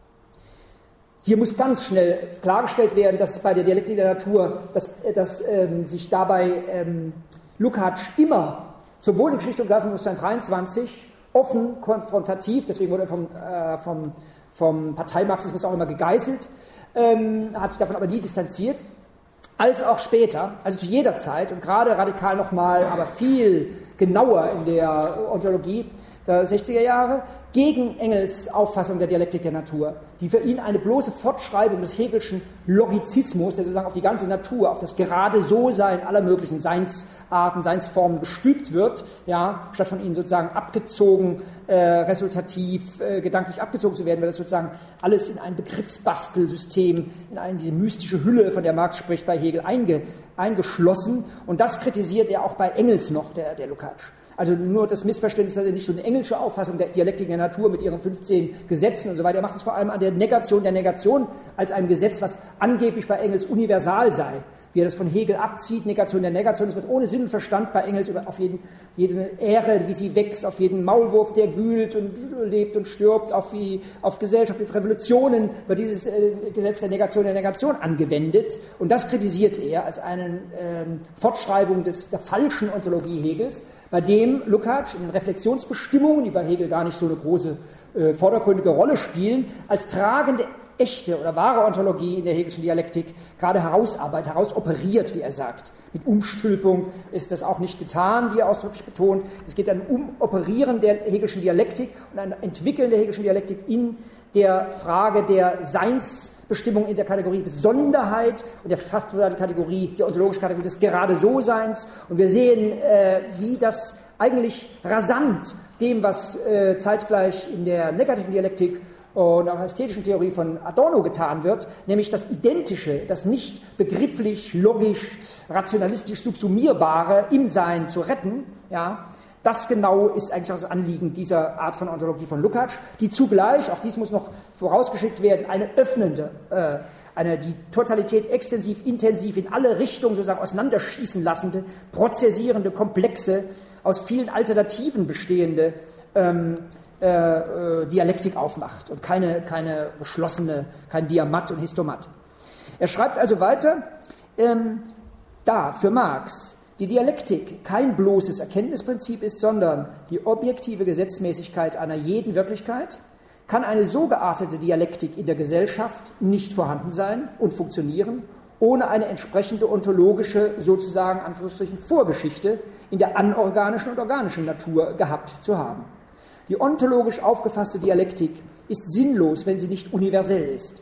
Speaker 2: Hier muss ganz schnell klargestellt werden, dass es bei der Dialektik der Natur, dass, dass ähm, sich dabei ähm, Lukács immer, sowohl in Geschichte und Klassenbewusstsein dreiundzwanzig, offen, konfrontativ, deswegen wurde er vom, äh, vom, vom Parteimarxismus auch immer gegeißelt, ähm, hat sich davon aber nie distanziert, als auch später, also zu jeder Zeit und gerade radikal nochmal, aber viel genauer in der Ontologie der sechziger Jahre, gegen Engels Auffassung der Dialektik der Natur, die für ihn eine bloße Fortschreibung des Hegelschen Logizismus, der sozusagen auf die ganze Natur, auf das gerade So-Sein aller möglichen Seinsarten, Seinsformen gestülpt wird, ja, statt von ihnen sozusagen abgezogen, äh, resultativ, äh, gedanklich abgezogen zu werden, weil das sozusagen alles in ein Begriffsbastelsystem, in eine, diese mystische Hülle, von der Marx spricht, bei Hegel einge, eingeschlossen. Und das kritisiert er auch bei Engels noch, der, der Lukács. Also nur das Missverständnis, dass er nicht so eine englische Auffassung der Dialektik der Natur mit ihren fünfzehn Gesetzen und so weiter, er macht es vor allem an der Negation der Negation als einem Gesetz, was angeblich bei Engels universal sei. Wie er das von Hegel abzieht, Negation der Negation, das wird ohne Sinn und Verstand bei Engels auf jeden, jede Ähre, wie sie wächst, auf jeden Maulwurf, der wühlt und lebt und stirbt, auf, wie, auf Gesellschaft, auf Revolutionen wird dieses äh, Gesetz der Negation der Negation angewendet. Und das kritisiert er als eine ähm, Fortschreibung des, der falschen Ontologie Hegels, bei dem Lukács in den Reflexionsbestimmungen, die bei Hegel gar nicht so eine große äh, vordergründige Rolle spielen, als tragende echte oder wahre Ontologie in der hegelischen Dialektik gerade herausarbeitet, herausoperiert, wie er sagt. Mit Umstülpung ist das auch nicht getan, wie er ausdrücklich betont. Es geht um Umoperieren der hegelischen Dialektik und ein Entwickeln der hegelischen Dialektik in der Frage der Seinsbestimmung in der Kategorie Besonderheit und der fast die Kategorie, die ontologische Kategorie des Gerade-So-Seins. Und wir sehen, äh, wie das eigentlich rasant dem, was äh, zeitgleich in der negativen Dialektik und auch der ästhetischen Theorie von Adorno getan wird, nämlich das Identische, das nicht begrifflich, logisch, rationalistisch subsumierbare im Sein zu retten, ja, das genau ist eigentlich auch das Anliegen dieser Art von Ontologie von Lukács, die zugleich, auch dies muss noch vorausgeschickt werden, eine öffnende, äh, eine die Totalität extensiv, intensiv in alle Richtungen sozusagen auseinanderschießen lassende, prozessierende, komplexe, aus vielen Alternativen bestehende ähm, Äh, äh, Dialektik aufmacht und keine, keine geschlossene, kein Diamat und Histomat. Er schreibt also weiter, ähm, da für Marx die Dialektik kein bloßes Erkenntnisprinzip ist, sondern die objektive Gesetzmäßigkeit einer jeden Wirklichkeit, kann eine so geartete Dialektik in der Gesellschaft nicht vorhanden sein und funktionieren, ohne eine entsprechende ontologische, sozusagen Anführungsstrichen, Vorgeschichte in der anorganischen und organischen Natur gehabt zu haben. Die ontologisch aufgefasste Dialektik ist sinnlos, wenn sie nicht universell ist.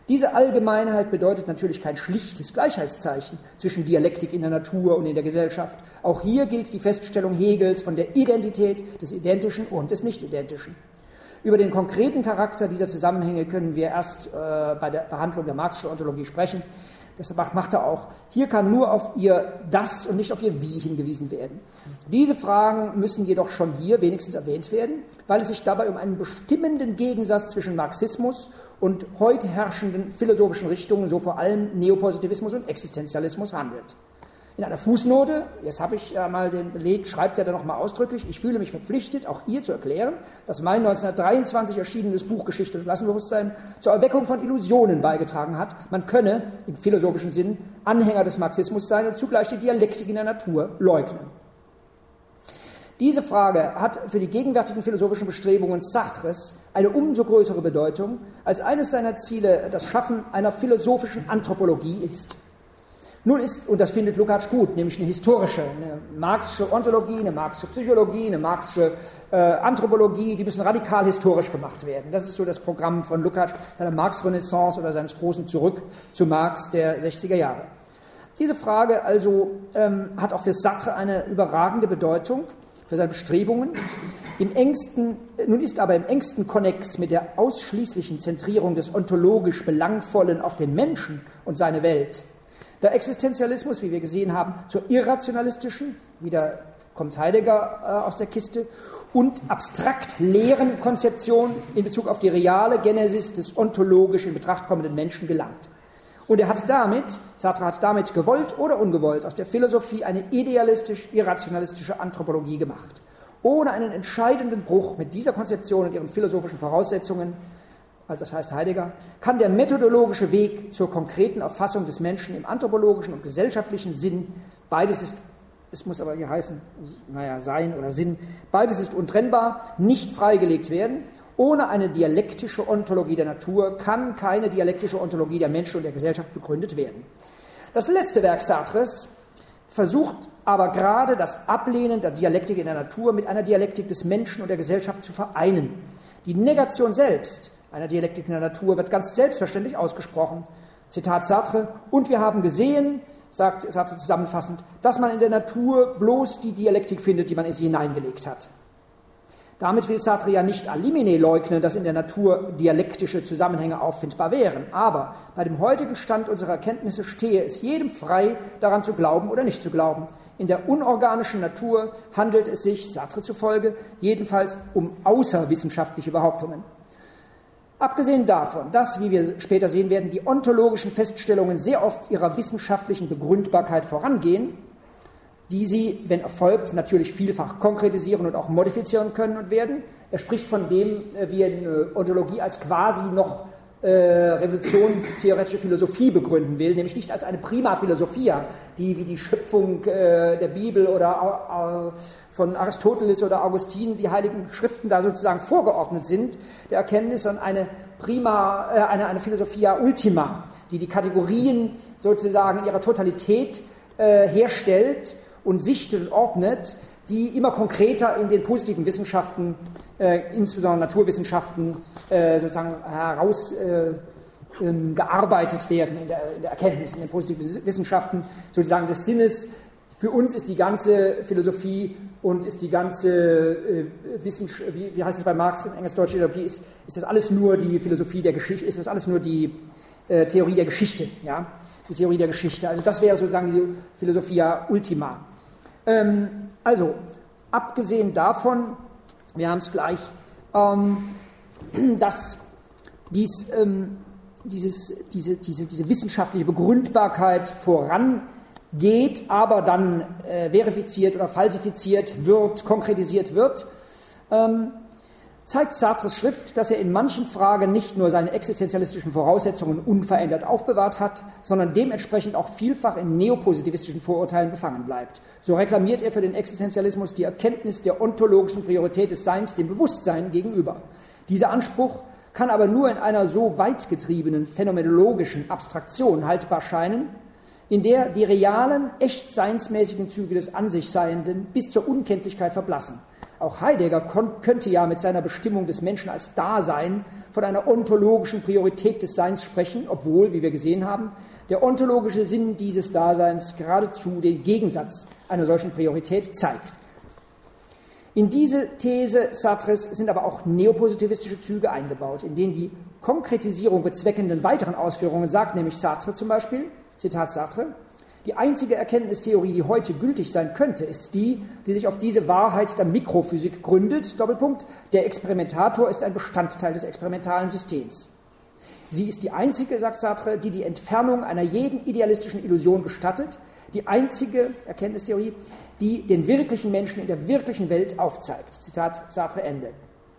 Speaker 2: Diese Allgemeinheit bedeutet natürlich kein schlichtes Gleichheitszeichen zwischen Dialektik in der Natur und in der Gesellschaft. Auch hier gilt die Feststellung Hegels von der Identität des Identischen und des Nicht-Identischen. Über den konkreten Charakter dieser Zusammenhänge können wir erst äh, bei der Behandlung der Marxischen Ontologie sprechen. Das macht er auch. Hier kann nur auf ihr Das und nicht auf ihr Wie hingewiesen werden. Diese Fragen müssen jedoch schon hier wenigstens erwähnt werden, weil es sich dabei um einen bestimmenden Gegensatz zwischen Marxismus und heute herrschenden philosophischen Richtungen, so vor allem Neopositivismus und Existenzialismus, handelt. In einer Fußnote, jetzt habe ich ja mal den Beleg, schreibt er dann nochmal ausdrücklich, ich fühle mich verpflichtet, auch ihr zu erklären, dass mein neunzehnhundertdreiundzwanzig erschienenes Buch Geschichte und Klassenbewusstsein zur Erweckung von Illusionen beigetragen hat. Man könne, im philosophischen Sinn, Anhänger des Marxismus sein und zugleich die Dialektik in der Natur leugnen. Diese Frage hat für die gegenwärtigen philosophischen Bestrebungen Sartres eine umso größere Bedeutung, als eines seiner Ziele das Schaffen einer philosophischen Anthropologie ist. Nun ist, und das findet Lukács gut, nämlich eine historische, eine marxische Ontologie, eine marxische Psychologie, eine marxische äh, Anthropologie, die müssen radikal historisch gemacht werden. Das ist so das Programm von Lukács, seiner Marx-Renaissance oder seines großen Zurück zu Marx der sechziger Jahre. Diese Frage also ähm, hat auch für Sartre eine überragende Bedeutung, für seine Bestrebungen. Im engsten, nun ist aber im engsten Konnex mit der ausschließlichen Zentrierung des ontologisch Belangvollen auf den Menschen und seine Welt der Existenzialismus, wie wir gesehen haben, zur irrationalistischen, wieder kommt Heidegger äh, aus der Kiste, und abstrakt leeren Konzeption in Bezug auf die reale Genesis des ontologisch in Betracht kommenden Menschen gelangt. Und er hat damit, Sartre hat damit gewollt oder ungewollt aus der Philosophie eine idealistisch-irrationalistische Anthropologie gemacht. Ohne einen entscheidenden Bruch mit dieser Konzeption und ihren philosophischen Voraussetzungen, also das heißt Heidegger, kann der methodologische Weg zur konkreten Erfassung des Menschen im anthropologischen und gesellschaftlichen Sinn, beides ist, es muss aber hier heißen, naja, Sein oder Sinn, beides ist untrennbar, nicht freigelegt werden. Ohne eine dialektische Ontologie der Natur kann keine dialektische Ontologie der Menschen und der Gesellschaft begründet werden. Das letzte Werk Sartres versucht aber gerade das Ablehnen der Dialektik in der Natur mit einer Dialektik des Menschen und der Gesellschaft zu vereinen. Die Negation selbst einer Dialektik in der Natur wird ganz selbstverständlich ausgesprochen. Zitat Sartre, und wir haben gesehen, sagt Sartre zusammenfassend, dass man in der Natur bloß die Dialektik findet, die man in sie hineingelegt hat. Damit will Sartre ja nicht a limine leugnen, dass in der Natur dialektische Zusammenhänge auffindbar wären. Aber bei dem heutigen Stand unserer Erkenntnisse stehe es jedem frei, daran zu glauben oder nicht zu glauben. In der unorganischen Natur handelt es sich, Sartre zufolge, jedenfalls um außerwissenschaftliche Behauptungen. Abgesehen davon, dass, wie wir später sehen werden, die ontologischen Feststellungen sehr oft ihrer wissenschaftlichen Begründbarkeit vorangehen, die sie, wenn erfolgt, natürlich vielfach konkretisieren und auch modifizieren können und werden. Er spricht von dem, wie er eine Ontologie als quasi noch äh, revolutionstheoretische Philosophie begründen will, nämlich nicht als eine prima philosophia, die wie die Schöpfung äh, der Bibel oder äh, von Aristoteles oder Augustin, die heiligen Schriften da sozusagen vorgeordnet sind, der Erkenntnis, sondern eine prima, äh, eine, eine Philosophia ultima, die die Kategorien sozusagen in ihrer Totalität äh, herstellt und sichtet und ordnet, die immer konkreter in den positiven Wissenschaften, äh, insbesondere Naturwissenschaften, äh, sozusagen herausgearbeitet äh, werden in der, in der Erkenntnis, in den positiven Wissenschaften sozusagen des Sinnes. Für uns ist die ganze Philosophie und ist die ganze äh, Wissenschaft, wie, wie heißt es bei Marx in englisch-deutscher Ideologie, ist, ist das alles nur die Philosophie der Geschichte, ist das alles nur die äh, Theorie der Geschichte, ja, die Theorie der Geschichte. Also das wäre sozusagen die Philosophia ultima. Ähm, also, abgesehen davon, wir haben es gleich, ähm, dass dies, ähm, dieses, diese, diese, diese wissenschaftliche Begründbarkeit vorangeht, aber dann äh, verifiziert oder falsifiziert wird, konkretisiert wird, ähm, zeigt Sartres Schrift, dass er in manchen Fragen nicht nur seine existenzialistischen Voraussetzungen unverändert aufbewahrt hat, sondern dementsprechend auch vielfach in neopositivistischen Vorurteilen befangen bleibt. So reklamiert er für den Existenzialismus die Erkenntnis der ontologischen Priorität des Seins dem Bewusstsein gegenüber. Dieser Anspruch kann aber nur in einer so weit getriebenen phänomenologischen Abstraktion haltbar scheinen, in der die realen, echt seinsmäßigen Züge des An sich Seienden bis zur Unkenntlichkeit verblassen. Auch Heidegger könnte ja mit seiner Bestimmung des Menschen als Dasein von einer ontologischen Priorität des Seins sprechen, obwohl, wie wir gesehen haben, der ontologische Sinn dieses Daseins geradezu den Gegensatz einer solchen Priorität zeigt. In diese These Sartres sind aber auch neopositivistische Züge eingebaut, in denen die Konkretisierung bezweckenden weiteren Ausführungen sagt, nämlich Sartre zum Beispiel, Zitat Sartre, die einzige Erkenntnistheorie, die heute gültig sein könnte, ist die, die sich auf diese Wahrheit der Mikrophysik gründet, Doppelpunkt, der Experimentator ist ein Bestandteil des experimentalen Systems. Sie ist die einzige, sagt Sartre, die die Entfernung einer jeden idealistischen Illusion gestattet, die einzige Erkenntnistheorie, die den wirklichen Menschen in der wirklichen Welt aufzeigt. Zitat Sartre Ende.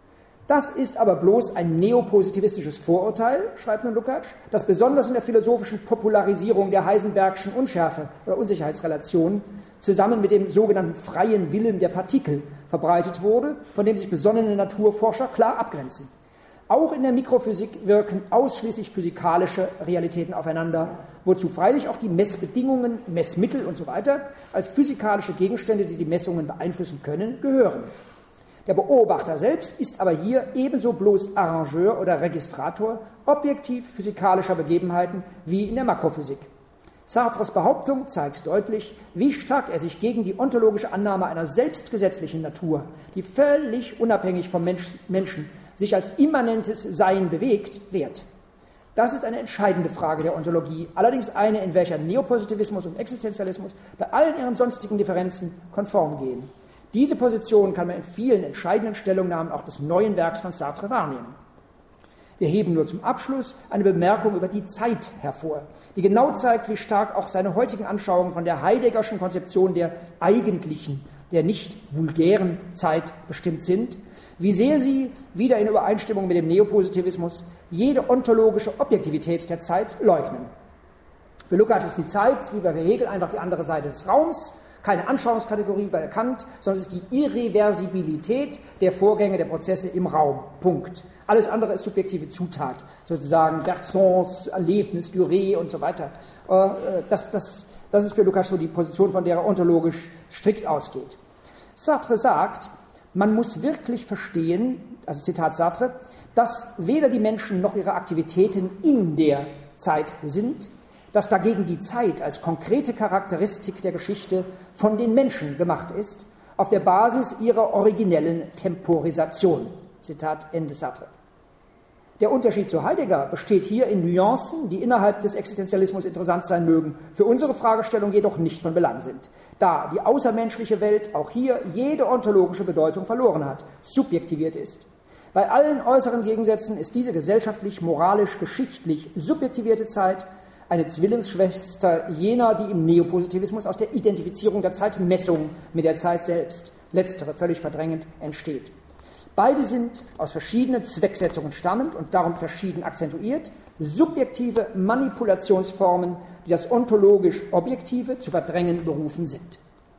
Speaker 2: Das ist aber bloß ein neopositivistisches Vorurteil, schreibt nun Lukács, das besonders in der philosophischen Popularisierung der Heisenbergschen Unschärfe- oder Unsicherheitsrelation zusammen mit dem sogenannten freien Willen der Partikel verbreitet wurde, von dem sich besonnene Naturforscher klar abgrenzen. Auch in der Mikrophysik wirken ausschließlich physikalische Realitäten aufeinander, wozu freilich auch die Messbedingungen, Messmittel und so weiter als physikalische Gegenstände, die die Messungen beeinflussen können, gehören. Der Beobachter selbst ist aber hier ebenso bloß Arrangeur oder Registrator objektiv physikalischer Begebenheiten wie in der Makrophysik. Sartres Behauptung zeigt deutlich, wie stark er sich gegen die ontologische Annahme einer selbstgesetzlichen Natur, die völlig unabhängig vom Mensch, Menschen sich als immanentes Sein bewegt, wehrt. Das ist eine entscheidende Frage der Ontologie, allerdings eine, in welcher Neopositivismus und Existenzialismus bei allen ihren sonstigen Differenzen konform gehen. Diese Position kann man in vielen entscheidenden Stellungnahmen auch des neuen Werks von Sartre wahrnehmen. Wir heben nur zum Abschluss eine Bemerkung über die Zeit hervor, die genau zeigt, wie stark auch seine heutigen Anschauungen von der Heideggerschen Konzeption der eigentlichen, der nicht vulgären Zeit bestimmt sind, wie sehr sie, wieder in Übereinstimmung mit dem Neopositivismus, jede ontologische Objektivität der Zeit leugnen. Für Lukács ist die Zeit, wie bei Hegel, einfach die andere Seite des Raums, keine Anschauungskategorie bei Kant, sondern es ist die Irreversibilität der Vorgänge, der Prozesse im Raum. Punkt. Alles andere ist subjektive Zutat, sozusagen Bergsons Erlebnis, Durée und so weiter. Das, das, das ist für Lukács so die Position, von der er ontologisch strikt ausgeht. Sartre sagt, man muss wirklich verstehen, also Zitat Sartre, dass weder die Menschen noch ihre Aktivitäten in der Zeit sind, dass dagegen die Zeit als konkrete Charakteristik der Geschichte von den Menschen gemacht ist, auf der Basis ihrer originellen Temporisation. Zitat Ende Sartre. Der Unterschied zu Heidegger besteht hier in Nuancen, die innerhalb des Existenzialismus interessant sein mögen, für unsere Fragestellung jedoch nicht von Belang sind, da die außermenschliche Welt auch hier jede ontologische Bedeutung verloren hat, subjektiviert ist. Bei allen äußeren Gegensätzen ist diese gesellschaftlich, moralisch, geschichtlich subjektivierte Zeit eine Zwillingsschwester jener, die im Neopositivismus aus der Identifizierung der Zeitmessung mit der Zeit selbst, letztere völlig verdrängend, entsteht. Beide sind aus verschiedenen Zwecksetzungen stammend und darum verschieden akzentuiert, subjektive Manipulationsformen, die das ontologisch Objektive zu verdrängen berufen sind.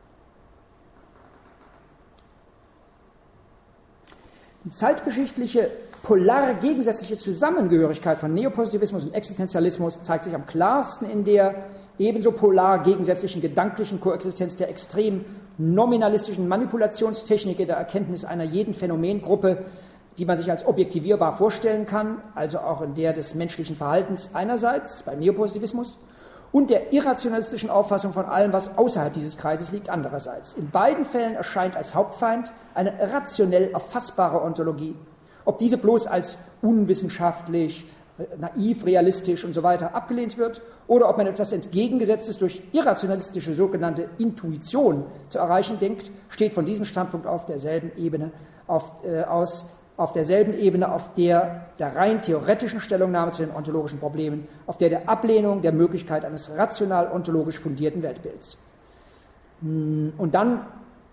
Speaker 2: Die zeitgeschichtliche polar gegensätzliche Zusammengehörigkeit von Neopositivismus und Existenzialismus zeigt sich am klarsten in der ebenso polar gegensätzlichen gedanklichen Koexistenz der extrem nominalistischen Manipulationstechnik in der Erkenntnis einer jeden Phänomengruppe, die man sich als objektivierbar vorstellen kann, also auch in der des menschlichen Verhaltens einerseits beim Neopositivismus und der irrationalistischen Auffassung von allem, was außerhalb dieses Kreises liegt, andererseits. In beiden Fällen erscheint als Hauptfeind eine rationell erfassbare Ontologie. Ob diese bloß als unwissenschaftlich, naiv, realistisch und so weiter abgelehnt wird oder ob man etwas Entgegengesetztes durch irrationalistische sogenannte Intuition zu erreichen denkt, steht von diesem Standpunkt auf derselben Ebene auf, äh, aus, auf derselben Ebene, auf der der rein theoretischen Stellungnahme zu den ontologischen Problemen, auf der der Ablehnung der Möglichkeit eines rational-ontologisch fundierten Weltbilds. Und dann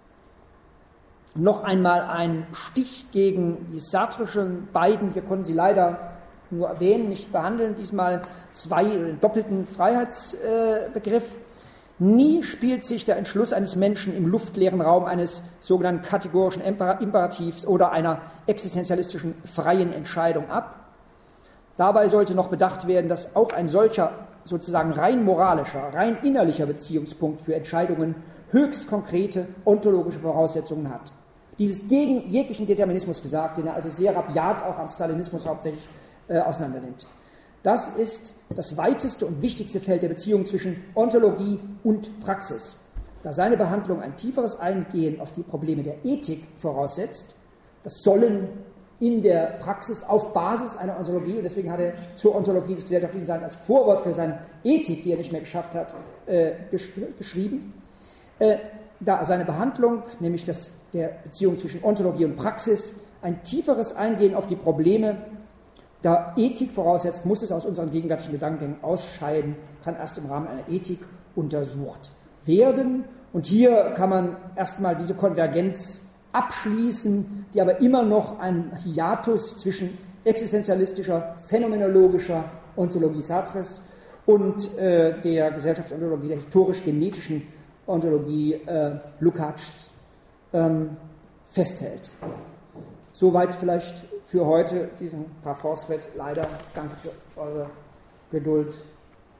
Speaker 2: noch einmal ein Stich gegen die sartrischen beiden, wir konnten sie leider nur erwähnen, nicht behandeln, diesmal zwei doppelten Freiheitsbegriff. Nie spielt sich der Entschluss eines Menschen im luftleeren Raum eines sogenannten kategorischen Imperativs oder einer existenzialistischen freien Entscheidung ab. Dabei sollte noch bedacht werden, dass auch ein solcher sozusagen rein moralischer, rein innerlicher Beziehungspunkt für Entscheidungen höchst konkrete ontologische Voraussetzungen hat. dieses gegen jeglichen Determinismus gesagt, den er also sehr rabiat auch am Stalinismus hauptsächlich äh, auseinandernimmt. Das ist das weiteste und wichtigste Feld der Beziehung zwischen Ontologie und Praxis. Da seine Behandlung ein tieferes Eingehen auf die Probleme der Ethik voraussetzt, das Sollen in der Praxis auf Basis einer Ontologie, und deswegen hat er zur Ontologie des gesellschaftlichen Seins als Vorwort für seine Ethik, die er nicht mehr geschafft hat, äh, gesch geschrieben. Äh, da seine Behandlung, nämlich das der Beziehung zwischen Ontologie und Praxis, ein tieferes Eingehen auf die Probleme, da Ethik voraussetzt, muss es aus unseren gegenwärtigen Gedankengängen ausscheiden, kann erst im Rahmen einer Ethik untersucht werden. Und hier kann man erstmal diese Konvergenz abschließen, die aber immer noch einen Hiatus zwischen existenzialistischer, phänomenologischer Ontologie Sartres und äh, der Gesellschaftsontologie, der historisch-genetischen Ontologie äh, Lukács ähm, festhält. Soweit vielleicht für heute diesen Parforce-Thread. Leider, danke für eure Geduld.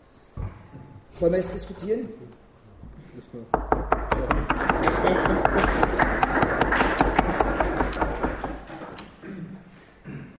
Speaker 2: Wollen wir jetzt diskutieren?
Speaker 1: Ja.